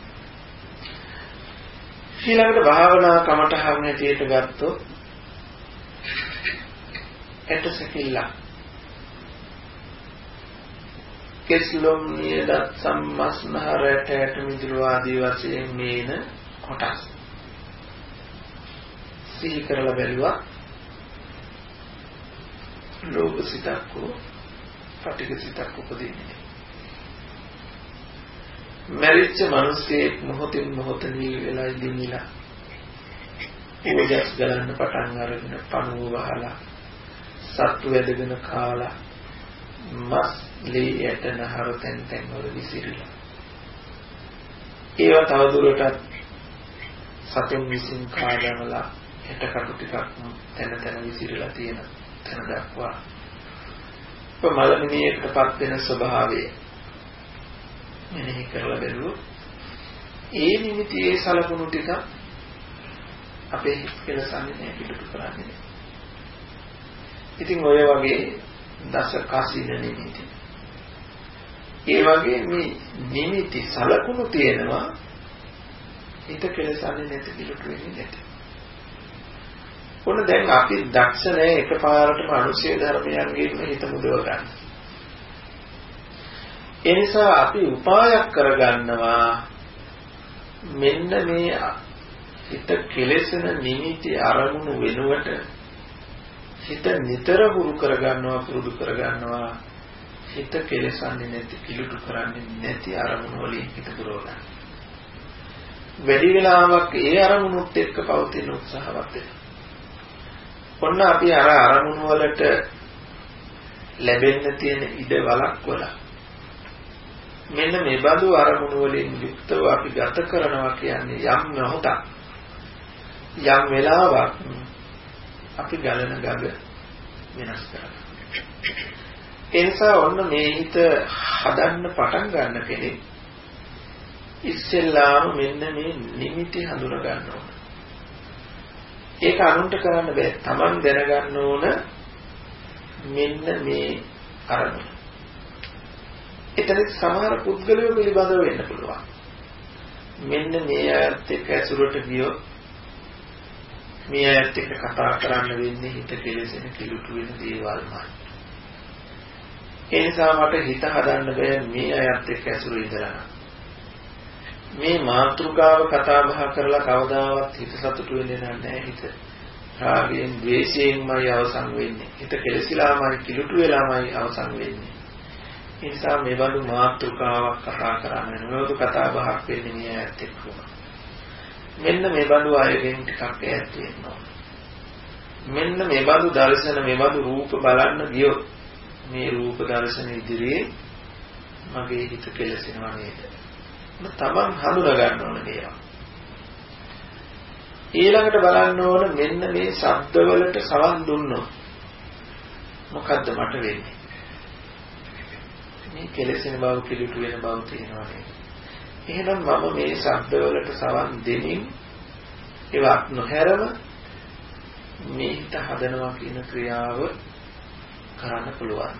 ඊළඟට භාවනා කමඨහන් හැටියට ගත්තොත් ඇටසකිල්ල කෙස්ලොම් නියදත් සම්මස්නහරට ඇට මිදුළු ආදී වශයෙන් මේන කොටස් සිහි කරලා බැලුවා. ලෝභ සිතක් හෝ පටිඝ සිතක් උපදින්නේ. මරිච්ච මිනිස්සෙක් මොහොතින් මොහොත නිල් වෙලා ඉඳිලා ඕජස් ගලන්න පටන් අරගෙන පණුව වහලා සත්තු වැදගෙන කාලා මස් ලී යට නහර තැන් වල විසිරිලා. ඒවා තවදුරටත් සතුන් විසින් කාදමලා එටකටු ටිකක් තැන විසිරිලා තියෙන තැන දක්වා මලමිනියකටපත් වෙන ස්වභාවය මෙනෙහි කරලා බැලුවොත් ඒ නිමිතියේ සලකුණු ටික අපේ හිත කෙලසන්නේ නැහැ, පිටු කරන්නේ නැහැ. ඉතින් ඔය වගේ දස කසින නිමිති, ඒ වගේ මේ නිමිති සලකුණු තියෙනවා හිත කෙලසන්නේ නැති, පිටු වෙන්නේ නැති. ඔන්න දැන් අපි දක්ෂ නැහැ එකපාරටම අනුශේධ ධර්මයන්ගෙන් හිත මුදව ගන්න. ඒ නිසා අපි උපායක් කරගන්නවා මෙන්න මේ හිත කෙලෙසන නිමිති අරමුණු වෙනුවට හිත නිතර හුරු කරගන්නවා, පුරුදු කරගන්නවා හිත කෙලෙසන්නේ නැති, කිලුටු කරන්නේ නැති අරමුණු වලින් හිත පුරව ගන්න. වැඩි වෙලාවක් ඒ අරමුණුත් එක්ක පවතින උත්සාහවත් වෙනවා. ඔන්න අපි අර අරමුණු වලට ලැබෙන්න තියෙන ඉඩ වළක්වලා මෙන්න මේ බඳු අරමුණු වලින් යුක්තව අපි ගත කරනවා කියන්නේ යම් මොහොතක්, යම් වෙලාවක් අපි ගලන ගඟ වෙනස් කරනවා. ඒ නිසා ඔන්න මේ හිත හදන්න පටන් ගන්න කෙනෙක් ඉස්සෙල්ලාම මෙන්න මේ නිමිති හඳුනා ගන්න ඕන. ඒක අනුන්ට කරන්න බෑ. Taman දැනගන්න ඕන මෙන්න මේ අරමුණ. එතන සමහර පුද්ගලයෝ පිළිබඳව වෙන්න පුළුවන්. මෙන්න මේ අයත් එක්ක ඇසුරට ගියොත් මේ අයත් එක්ක කතා කරන්න වෙන්නේ හිත කෙලෙසෙන, කිලුටු වෙන දේවල්මයි. ඒ නිසා මට හිත හදන්න බෑ මේ අයත් එක්ක ඇසුර ඉඳලා. මේ මාතෘකාව කතා බහ කරලා කවදාවත් හිත සතුටු වෙන්නේ නැහැ. හිත රාගයෙන්, ද්වේෂයෙන්මයි අවසන් වෙන්නේ. හිත කෙලසිලාමයි, කිලුටු වෙලාමයි අවසන් වෙන්නේ. ඒ නිසා මේ බඳු මාතෘකාවක් කතා කරන්න වෙනවා. කතා බහක් වෙන්නේ මේ ඇත්ත එක්කම. මෙන්න මේ බඳු අයගෙන් ටිකක් ඈත් වෙන්න ඕන. මෙන්න මේ බඳු දර්ශන මේ බඳු රූප බලන්න ගියොත් මේ රූප දර්ශන ඉදිරියේ මගේ හිත කෙලසෙනවා නේද? තමන් හඳුනා ගන්න ඕන මේවා. ඊළඟට බලන්න ඕන මෙන්න මේ ශබ්දවලට සවන් දුන්නොත් මොකද්ද මට වෙන්නේ? මේ කෙලෙසෙන බව පිළිටු වෙන බව තියෙනවා නේද? එහෙනම් මම මේ ශබ්දවලට සවන් දෙමින් ඒවත් නොහැරම මේ හිත හදනවා කියන ක්‍රියාව කරන්න පුළුවන්.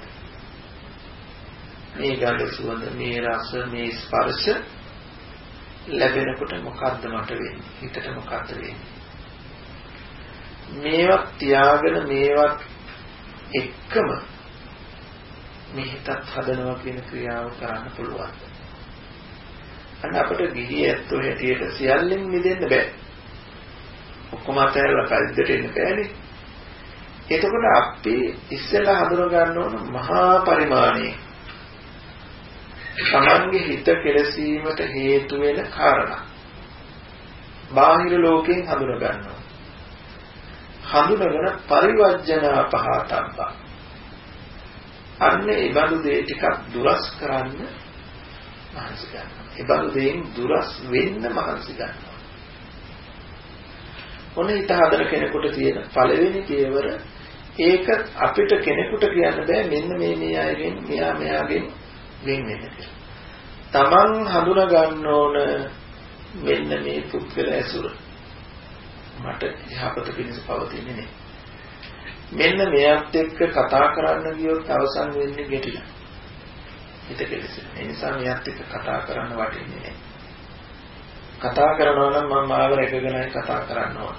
මේ ගඳ සුවඳ මේ රස මේ ස්පර්ශ ලැබෙනකොට මොකද්ද මට වෙන්නේ? හිතට මොකද්ද වෙන්නේ? මේවත් තියාගෙන මේවත් එක්කම මේ හිතත් හදනවා කියන ක්‍රියාව කරන්න පුළුවන්. අන්න අපිට ගිහි ඇත්තෝ හැටියට සියල්ලෙන් මිදෙන්න බෑ. ඔක්කොම අතහැරලා පැවිද්දට එන්න බෑනේ. එතකොට අපි ඉස්සෙල්ලා හඳුනා ගන්න ඕන මහා පරිමාණයේ තමන්ගේ හිත කෙලසීමට හේතු වෙන කාරණා. බාහිර ලෝකයෙන් හඳුනා ගන්නවා. හඳුනගෙන පරිවර්ජනා පහතබ්බා. අන්න ඒ බඳු දේ ටිකක් දුරස් කරන්න මහන්සි ගන්නවා. ඒ බඳු දේෙන් දුරස් වෙන්න මහන්සි ගන්නවා. ඔන්න හිත හදන කෙනෙකුට තියෙන පළවෙනි පියවර ඒක අපිට කෙනෙකුට කියන්න බෑ මෙන්න මේ අයගෙන් මෙයාගෙන් වෙන් වෙන්න කියලා. තමන් හඳුනා ගන්න ඕන මෙන්න මේ පුද්ගල ඇසුර මට යහපත පිණිස පවතින්නේ නේ. මෙන්න මෙයාත් එක්ක කතා කරන්න ගියොත් අවසන් වෙන්නේ ගැටිලා. හිත කෙලෙසෙන. ඒ නිසා මෙයාත් එක්ක කතා කරන්න වටින්නේ නැහැ. කතා කරනවා නම් මම මාව රැකගෙනයි කතා කරන්න ඕන.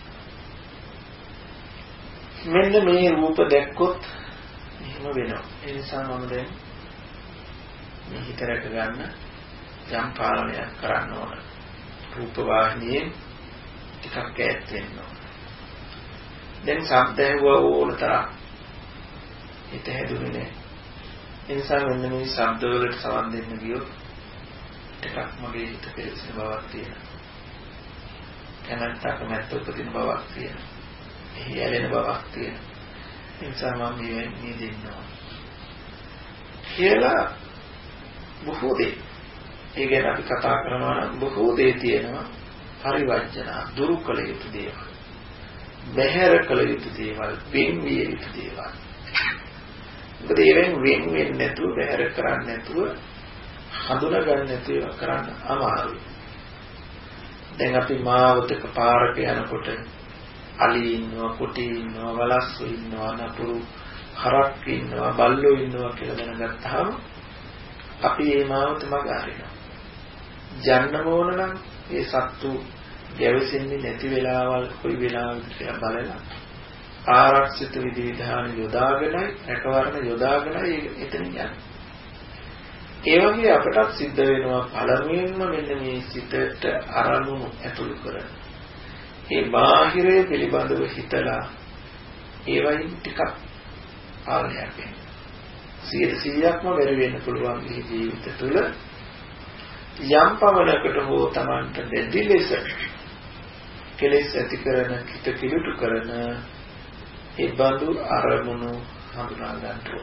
මෙන්න මේ රූප දැක්කොත් එහෙම වෙනවා. ඒ නිසා මම දැන් මේ හිත රැක ගන්න යම් පාලනයක් කරන්න ඕන. රූප වාහිනියෙන් ටිකක් ඈත් වෙන්න ඕන. දැන් ශබ්ද ඇහුවා ඕනතරම් හිත හැදුනේ නැහැ. ඒ නිසා මෙන්න මේ ශබ්ද වලට සවන් දෙන්න ගියොත් ටිකක් මගේ හිත කෙලෙසෙන බවක් තියෙනවා. කැමැත්තක් නැත්නම් උපදින බවක් තියෙනවා. එහි ඇලෙන බවක් තියෙනවා. ඒ නිසා මම මේ දෙන්නවා. කියලා බොහෝ දේ. ඒ ගැන අපි කතා කරනවා නම් බොහෝ දේ තියෙනවා. පරිවර්ජන දුරු කළ යුතු දේවල්. බැහැර කළ යුතු දේවල්, වෙන් විය යුතු දේවල්. මොකද ඒවෙන් වෙන් වෙන්නේ නැතුව බැහැර කරන්නේ නැතුව හඳුනා ගන්න නැතුව කරන්න අමාරුයි. දැන් අපි මාවතක පාරක යනකොට අලි ඉන්නවා, කොටි ඉන්නවා, වලස්සු ඉන්නවා, නපුරු හරක් ඉන්නවා, බල්ලෝ ඉන්නවා කියලා දැනගත්තාම අපි මේ මාවත මග අරිනවා. යන්න ඕන නම් ඒ සත්තු ගැවසෙන්නේ නැති වෙලාවල් කොයි වෙලාවද කියලා බලලා ආරක්ෂිත විධි විධාන යොදාගෙනයි රැකවරණ යොදාගෙනයි එතන යන්නේ. ඒ වගේ අපටත් සිද්ධ වෙනවා පළමුවෙන්ම මෙන්න මේ සිතට අරමුණු ඇතුළු කරන. මේ බාහිරය පිළිබඳව හිතලා ඒ වයින් ටිකක් පාලනයක් වෙන්න. 100%ක්ම බැරි වෙන්න පුළුවන් මේ ජීවිත තුළ යම් පමණකට හෝ Tamanට දෙදි ලෙස කෙලෙස් ඇති කරන කිත කිලුටු කරන ඒ බඳු අරමුණු හඳුනා ගන්න ඕන.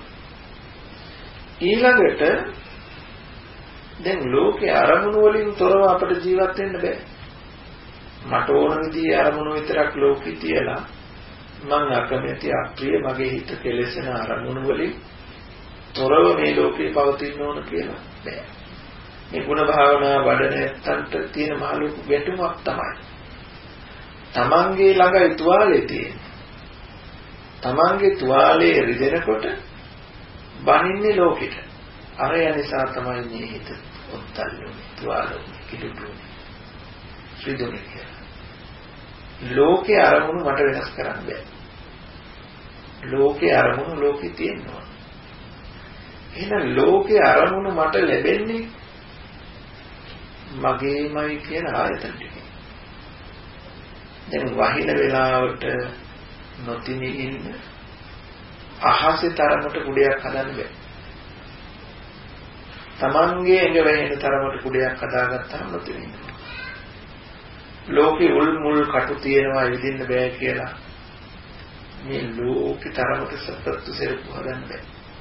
ඊළඟට දැන් ලෝකේ අරමුණු වලින් තොරව අපට ජීවත් වෙන්න බෑ. මට ඕන විදිහේ අරමුණු විතරක් ලෝකෙ තියලා මං අකමැති අප්‍රිය මගේ හිත කෙලෙසෙන අරමුණු වලින් තොරව මේ ලෝකේ පවතින්න ඕන කියලා බෑ. මේ ගුණ භාවනා වඩන ඇත්තන්ට තියෙන මහලු ගැටුමක් තමයි. තමන්ගේ ළඟයි තුවාලේ තියෙන්නේ. තමන්ගේ තුවාලේ රිදෙනකොට බනින්නේ ලෝකෙට. අරය නිසා තමයි මේ හිත ඔත්තල්ලුනේ, තුවාලුනේ, කිලුටුනේ, රිදුනේ කියලා. ලෝකේ අරමුණු මට වෙනස් කරන්න බෑ. ලෝකේ අරමුණු ලෝකේ තියෙනවා. එහෙනම් ලෝකේ අරමුණු මට ලැබෙන්නේ මගේමයි කියන ආයතන ටික. දැන් වහින වෙලාවට නොතිනි ඉන්න අහසේ තරමට කුඩයක් හදන්න බෑ. Tamange ඇඟ වැහෙන තරමට කුඩයක් හදාගත්තාම නොතිනි ඉන්නවා. ලෝකේ උල් මුල් කටු තියෙනවා විදින්න බෑ කියලා මේ ලෝකේ තරමට සත්‍යත්ව සෙරප්පු හදන්න බෑ.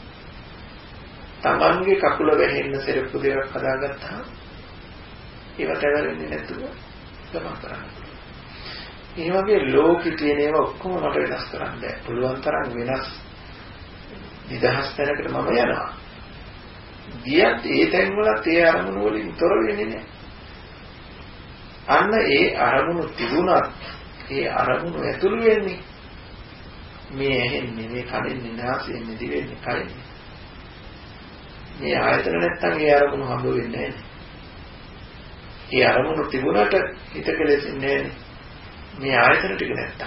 තමන්ගේ කකුල වැහෙන්න සෙරප්පු දෙකක් හදාගත්තා ඒවට ඇවරෙන්නේ නැතුව ගමන් කරන්න. ඒ වගේ ලෝකේ තියෙන ඒවා ඔක්කොම මට වෙනස් කරන්න බෑ. පුළුවන් තරම් වෙනස් නිදහස් තැනකට මම යනවා. ගියත් ඒ තැන්වලත් ඒ අරමුණු වලින් තොර වෙන්නේ නැහැ. අන්න ඒ අරමුණු තිබුණත් ඒ අරමුණු ඇතුළු වෙන්නේ මේ ඇහෙන්නේ, මේ කනෙන්නේ, නාසයෙන්නේ, දිවෙන්නේ, කයෙන්නේ. මේ ආයතන නැත්තම් ඒ අරමුණු හම්බ වෙන්නේ නැහැ. ඒ අරමුණු තිබුණට හිත කෙලෙසෙන්නේ නැහැ. මේ ආයතන ටික නැත්තම්.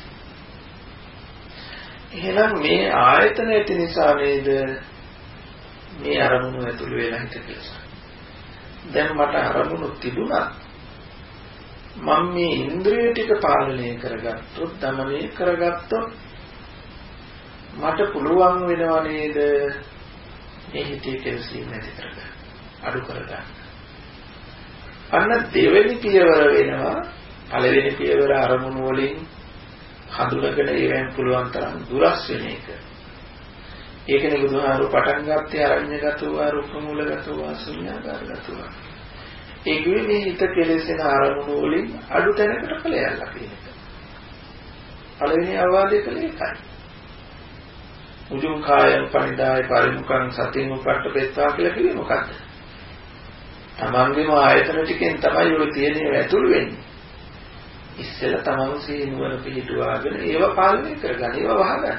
එහෙනම් මේ ආයතන ඇති නිසා නේද මේ අරමුණු ඇතුළු වෙලා හිත කෙලෙසෙන්නේ. දැන් මට අරමුණු තිබුණා මම මේ ඉන්ද්‍රිය ටික පාලනය කරගත්තොත්, දමනය කරගත්තොත් මට පුළුවන් වෙනව නේද මේ හිතේ කෙලෙසීම නැති කරගන්න, අඩු කරගන්න. අන්න දෙවෙනි පියවර වෙනවා. පළවෙනි පියවර අරමුණු වලින් හඳුනගෙන ඒවෙන් පුළුවන් තරම් දුරස් වෙන එක. ඒකනේ බුදුහාරු පටන් ගත්තේ අරඤ්‍යගතව, රුක්කමූලගතව, ශුන්‍යාකාරගතව. ඒකේ මේ හිත කෙලෙසෙන අරමුණු වලින් අඩු තැනකට ඵලයල්ලා කියන එක. පළවෙනි අවවාදය කළේ ඒකයි. උජුං කායං පනිදාය පරිමුඛං සතින් උපට්ඨපෙත්වා කියලා කිව්වේ මොකද්ද? තමන්ගේම ආයතන ටිකෙන් තමයි ඔය තියෙන්නේ ඇතුළු වෙන්නේ. ඉස්සෙල්ලා තමන් සීනුවර පිළිටුවාගෙන ඒව පාලනය කරගන්න, ඒව වහගන්න.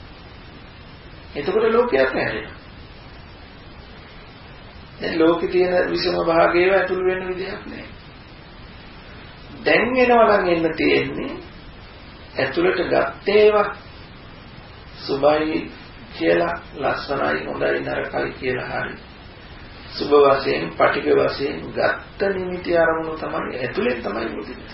එතකොට ලෝකයක් නැහැරෙනවා. දැන් ලෝකේ තියෙන විසම භාගයව ඇතුළු වෙන විදිහක් නැහැ. දැන් එනවා නම් එන්න තියෙන්නේ ඇතුළට ගත්තේවා සුභයි කියලා, ලස්සනයි, හොඳයි, නරකයි කියලා හරි සුභ වශයෙන්, පටිඝ වශයෙන් ගත්ත නිමිති අරමුණු තමයි ඇතුළෙන් තමයි මුදින්නේ.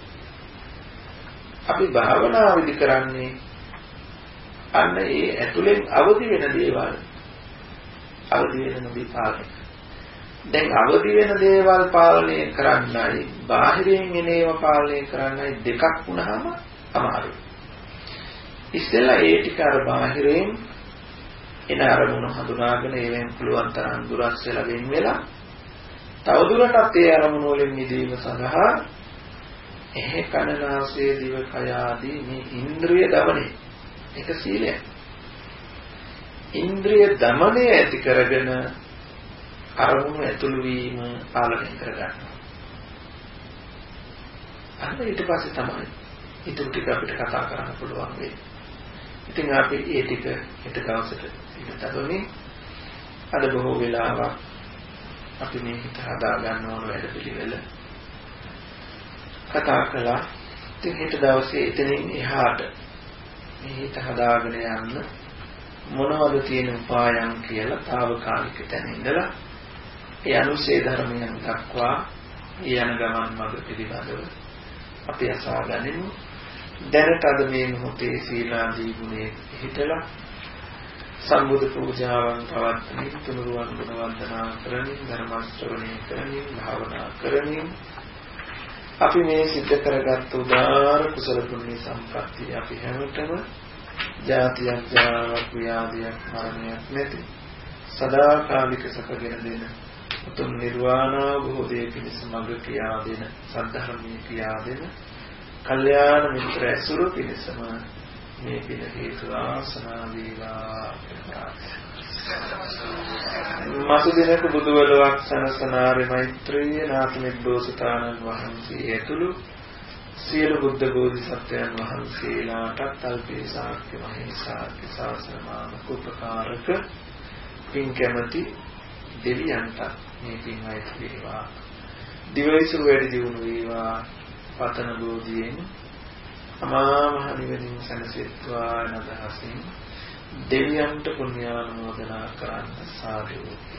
අපි භාවනා විදි කරන්නේ අන්න ඒ ඇතුළෙන් අවදි වෙන දේවල්, අවදි වෙන විපාක. දැන් අවදි වෙන දේවල් පාලනය කරන්නයි බාහිරින් එන ඒවා පාලනය කරන්නයි දෙකක් වුණාම අමාරුයි. ඉස්සෙල්ලා ඒ ටික අර බාහිරින් එන අරමුණු හඳුනාගෙන ඒවෙන් පුළුවන් තරම් දුරස් වෙලා වෙන් වෙලා තවදුරටත් ඒ අරමුණු වලින් මිදීම සඳහා එහි කන නාසය දිව කය ආදී මේ ඉන්ද්‍රිය දමනය එක සීලයක්. ඉන්ද්‍රිය දමනය ඇති කරගෙන අරමුණු ඇතුළු වීම පාලනය කරගන්නවා. අන්න ඊට පස්සේ තමයි ඊට ටික අපිට කතා කරන්න පුළුවන් වෙන්නේ. ඉතින් අපි ඒ ටික හෙට දවසට ඉඳතොනේ අද බොහෝ වෙලාවක් අපි මේ හිත හදා ගන්න ඕන වැඩ පිළිවෙල කතා කළා. ඉතින් හෙට දවසේ එතනින් එහාට මේ හිත හදාගෙන යන්න මොනවද තියෙන උපායන් කියලා తాවකාලික තැන ඉඳලා ඒ අනුශේ ධර්මයන් දක්වා යන ගමන් මඟ පිළිබඳව අපි අසා ගනිමු. දැනට අද මේ මොහොතේ සීලාදී ගුණේ හිතලා සම්බුද්ධ පූජාවන් පවත්වමින් තුනුරුවන් ගුණ වන්දනා කරමින් ධර්ම ශ්‍රවණය කරමින් භාවනා කරමින් අපි මේ සිද්ධ කරගත් උදාාර කුසල පුණ්‍ය සම්පත්තිය අපි හැමතෙම ජාතියක් ජරාවක් ව්‍යාධියක් මරණයක් නැති සදාකාලික සැපගෙන දෙන උතුම් නිර්වාණ අවබෝධයේ පිණිස මඟ කියා දෙන සද්ධර්මයේ කියා දෙන කල්යාණ මිත්‍ර ඇසුරු පිණිසම මේ පින හේතු ආසනා වේවා. මතු දිනක බුදුවලවක් සනසනාරි මෛත්‍රිය නාථ නිබ්බෝසතාණන් වහන්සේ ඇතුළු සියලු බුද්ධ බෝධිසත්වයන් වහන්සේලාටත් අල්පේ ශාක්‍ය මහේසාක්‍ය ශාසනමානක උපකාරක පින් කැමැති දෙවියන්ට මේ පින් අයිති වේවා. දිවයිසුරු වැඩි දියුණු වේවා. පතන බෝධියෙන් අමා මහ නිවනින් සැනසෙත්වා නදහසින් දෙවියන්ට පුණ්‍යානුමෝදනා කරන්න සාදු.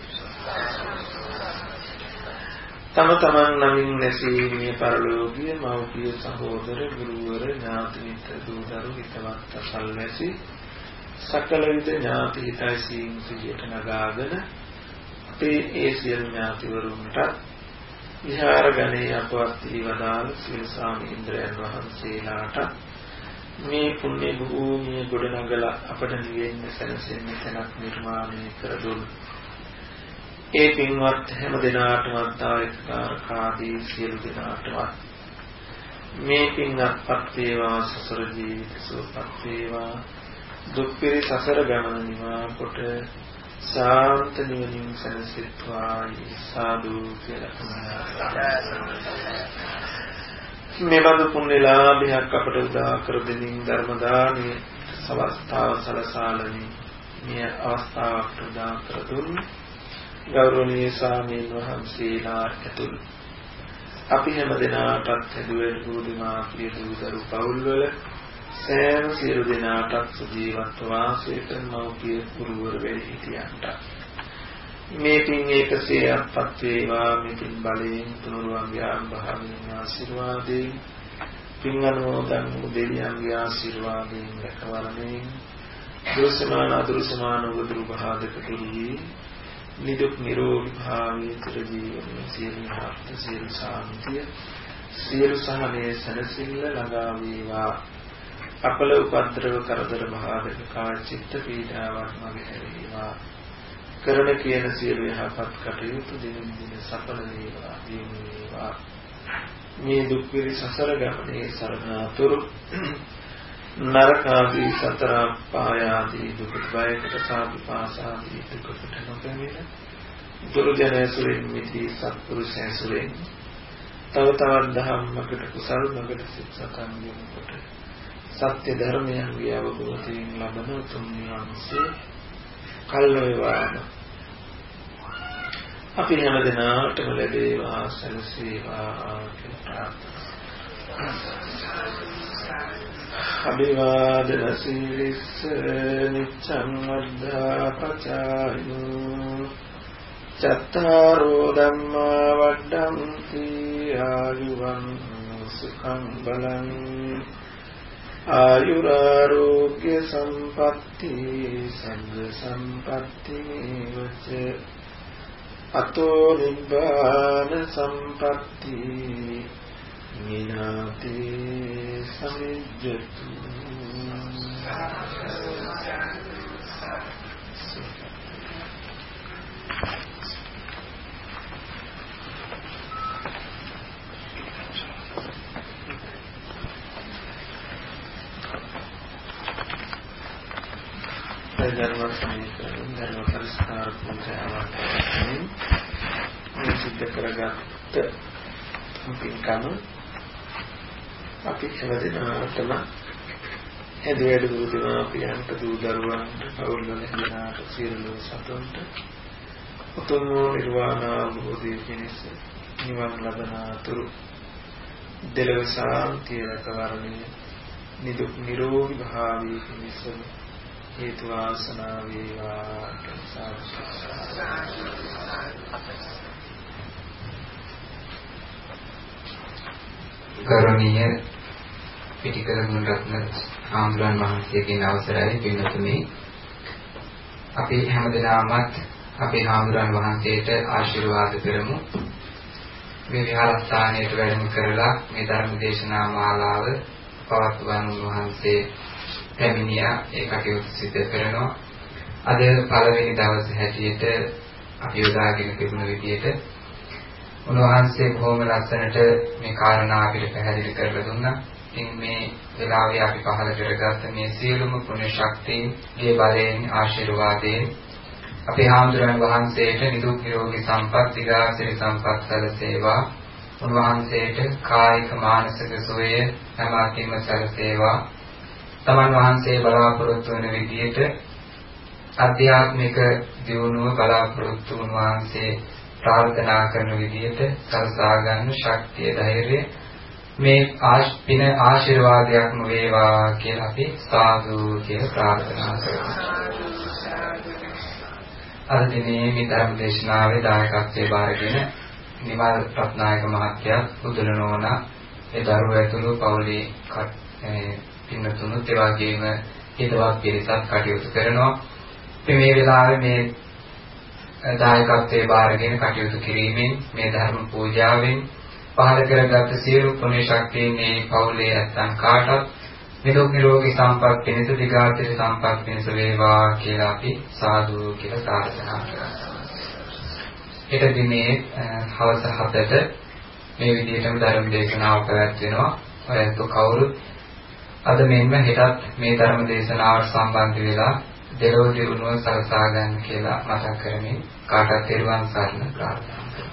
තම තමන් නමින් නැසී මේ පරලෝකීය මව්පිය සහෝදර ගුරුවර ඥාති මිත්‍ර දූ දරු හිතවත් අසල්වැසි සකල විද ඥාති හිතයිසීන් සිටියට නගාගෙන අපේ ඒ සියලු ඥාතිවරුන්ට විහාර ගණේ අපවත් වේවදාල සියලු ස්වාමීන්ද්‍රයන් වහන්සේලාට මේ පුණ්‍ය භූමිය ගොඩනගලා අපට නිවෙන්න සැලසෙන්න තැනක් නිර්මාණය කර දුන් ඒ පින්වත් හැම දිනාටම ආයතකාරකාදී සියලු දිනාටම මේ පින් අත්පත් වේවා සසර ජීවිත සුවපත් වේවා දුක් පිරි සසර ගමන නිවා කොට සාන්ත නිවනින් සැනසෙත්වා සාදු කියලා මේ බඳු පුණ්‍ය ලාභයක් අපට උදා කර දෙමින් ධර්ම දානයේ අවස්ථාව සලසාලමින් මේ අවස්ථාවට උදා කර දුන් ගෞරවනීය ස්වාමීන් වහන්සේලා ඇතුළු අපි හැම දිනාටත් හැදුවේ බුදුමා ප්‍රිය දූදරු පවුල්වල සෑම සියලු දෙනාටත් සුජීවත්ව වාසය කරන මෞපිය ගුරුවර වෙලිහිටියන්ට මේ පින් 100ක්පත් වේවා මේ පින් බලයෙන් තුනුරුවන්ගේ ආභාවයෙන් ආශිර්වාදයෙන් පින් අනුමෝදන් වූ දෙවියන්ගේ ආශිර්වාදයෙන් රැකවරණයෙන් දෝසමාන අදුරුසමාන උදුරු බහාදක තුරුයි නිදුක් නිරෝගී භාවයේ චිර ජීවනයේ සියලු හත් සියලු සාන්තිය සියලු සහනයේ සැනසෙල්ල ළඟා වේවා අපල උපද්‍රව කරදර බාධක කාය චිත්ත පීඩාවක් මගේ හැරේවා කරන කියන සියලු යහපත් කටයුතු දිනින් දින සඵල වේවා දියුණු වේවා මේ දුක් පිරි සසර ගමනේ සරණාතුරු නරකාදී සතර පායාදී දුක් බයකට සාපපාසාදී දුකට නොපැමිණ දුර්ජනයසුරින් මිදී සත්පුරුෂයසුරින් තව තවත් ධම්මකට කුසල් මඟට සිත් සතන් යොමුකොට සත්‍ය ධර්මයන්ගේ අවබෝධයෙන් ලබන උතුම් නිවන්සේ කල් වේවාම අපි හැම දිනාටම ලැබේවා සැලසේවා කියලා අභිවාදන සීලිස්ස නිච්ඡං වද්ධා පචායෝ චත්තාරෝ ධම්මා වඩ්ඩಂತಿ ආයුවන් සුඛං බලං ආයුරාෝග්‍ය සම්පatti සම්ද සම්පatti වච අතෝ නිබ්බාන සම්පatti මිනාති සමිජ්ජතු ධර්ම සමීකරණ ධර්ම පරිස්කාර පූජාවක් මේ සිද්ධ කරගත්ත පින්කම අපි හැමදෙනාටම හැදෙඩ දුරුදා පියන්ට දූ දරුවන්ට පවුල්වල හැමනාට සියලු සතුන්ට උතුම් නිර්වාණ අවබෝධය පිණිස නිවන් ලබන අතුරු දෙලව සාන්තිය රැකවරණය නිදුක් නිරෝගී භාවයේ පිණිස හේතු වාසනා වේවා ගෞරවනීය පිටිකර ගුණරත්න ආම්දුරන් මහත්මයාගේ අවසරයි පින්තුනි අපි හැමදෙනාමත් අපේ ආම්දුරන් වහන්සේට ආශිර්වාද කරමු මේ විහාරස්ථානයට වැඩම කරලා මේ ධර්ම දේශනා මාලාව පවත්වන වහන්සේ පැමිණියා ඒ කටයුතු සිදු කරනවා අද පළවෙනි දවසේ හැටියට අපි යොදාගෙන තිබුණ විදිහට උන්වහන්සේ බොහොම ලස්සනට මේ කාරණා අපිට පැහැදිලි කරලා දුන්නා. ඉතින් මේ වෙලාවේ අපි පහල කරගත්ත මේ සියලුම පුණ්‍ය ශක්තියගේ බලයෙන් ආශිර්වාදයෙන් අපේ ආම්දුරන් වහන්සේට නිදුක් නිරෝගී සම්පත් දීර්ඝායුෂ සම්පත් සැලසේවා. උන්වහන්සේට කායික මානසික සුවය සමාධිම සැලසේවා. තමන් වහන්සේ බලාපොරොත්තු වන විදිහට ආධ්‍යාත්මික දියුණුව බලාපොරොත්තු වහන්සේ ප්‍රාර්ථනා කරන විදිහට සල්සා ගන්න ශක්තිය ධෛර්යය මේ පින ආශිර්වාදයක්ම වේවා කියලා අපි සාදු කියලා ප්‍රාර්ථනා කරමු. අද දිනේ මේ ධර්ම දේශනාවේ දායකත්වයේ බාරගෙන නිමල් රත්නායක මහත්තයා උදලනෝන ඒ දරුවෝ ඇතුළු පවුලේ පින්නතුනුත් ඒ වගේම හිතවත් පිරිසක් කටයුතු කරනවා. මේ වෙලාවේ මේ දායකත්වයේ බාරගෙන කටයුතු කිරීමෙන් මේ ධර්ම පූජාවෙන් පහළ කරගත් සියලු පුණ්‍ය ශක්තියින් මේ පවුලේ ඇත්තන් කාටත් නිරෝග නිරෝගී සම්පත් පිණිස දිගාතිර සම්පත් පිණිස වේවා කියලා අපි සාදු කියලා ප්‍රාර්ථනා කරනවා. ඊට දිනේ හවස 7ට මේ විදිහටම ධර්ම දේශනාව පැවැත්වෙනවා. ඔයත් කවුරුත් අද මෙන්න හෙටත් මේ ධර්ම දේශනාවට සම්බන්ධ වෙලා දෙලොව දිනුව සලසා ගන්න කියලා මතක් කරමින් කාටත් තෙරුවන් සරණ ප්‍රාර්ථනා කරනවා.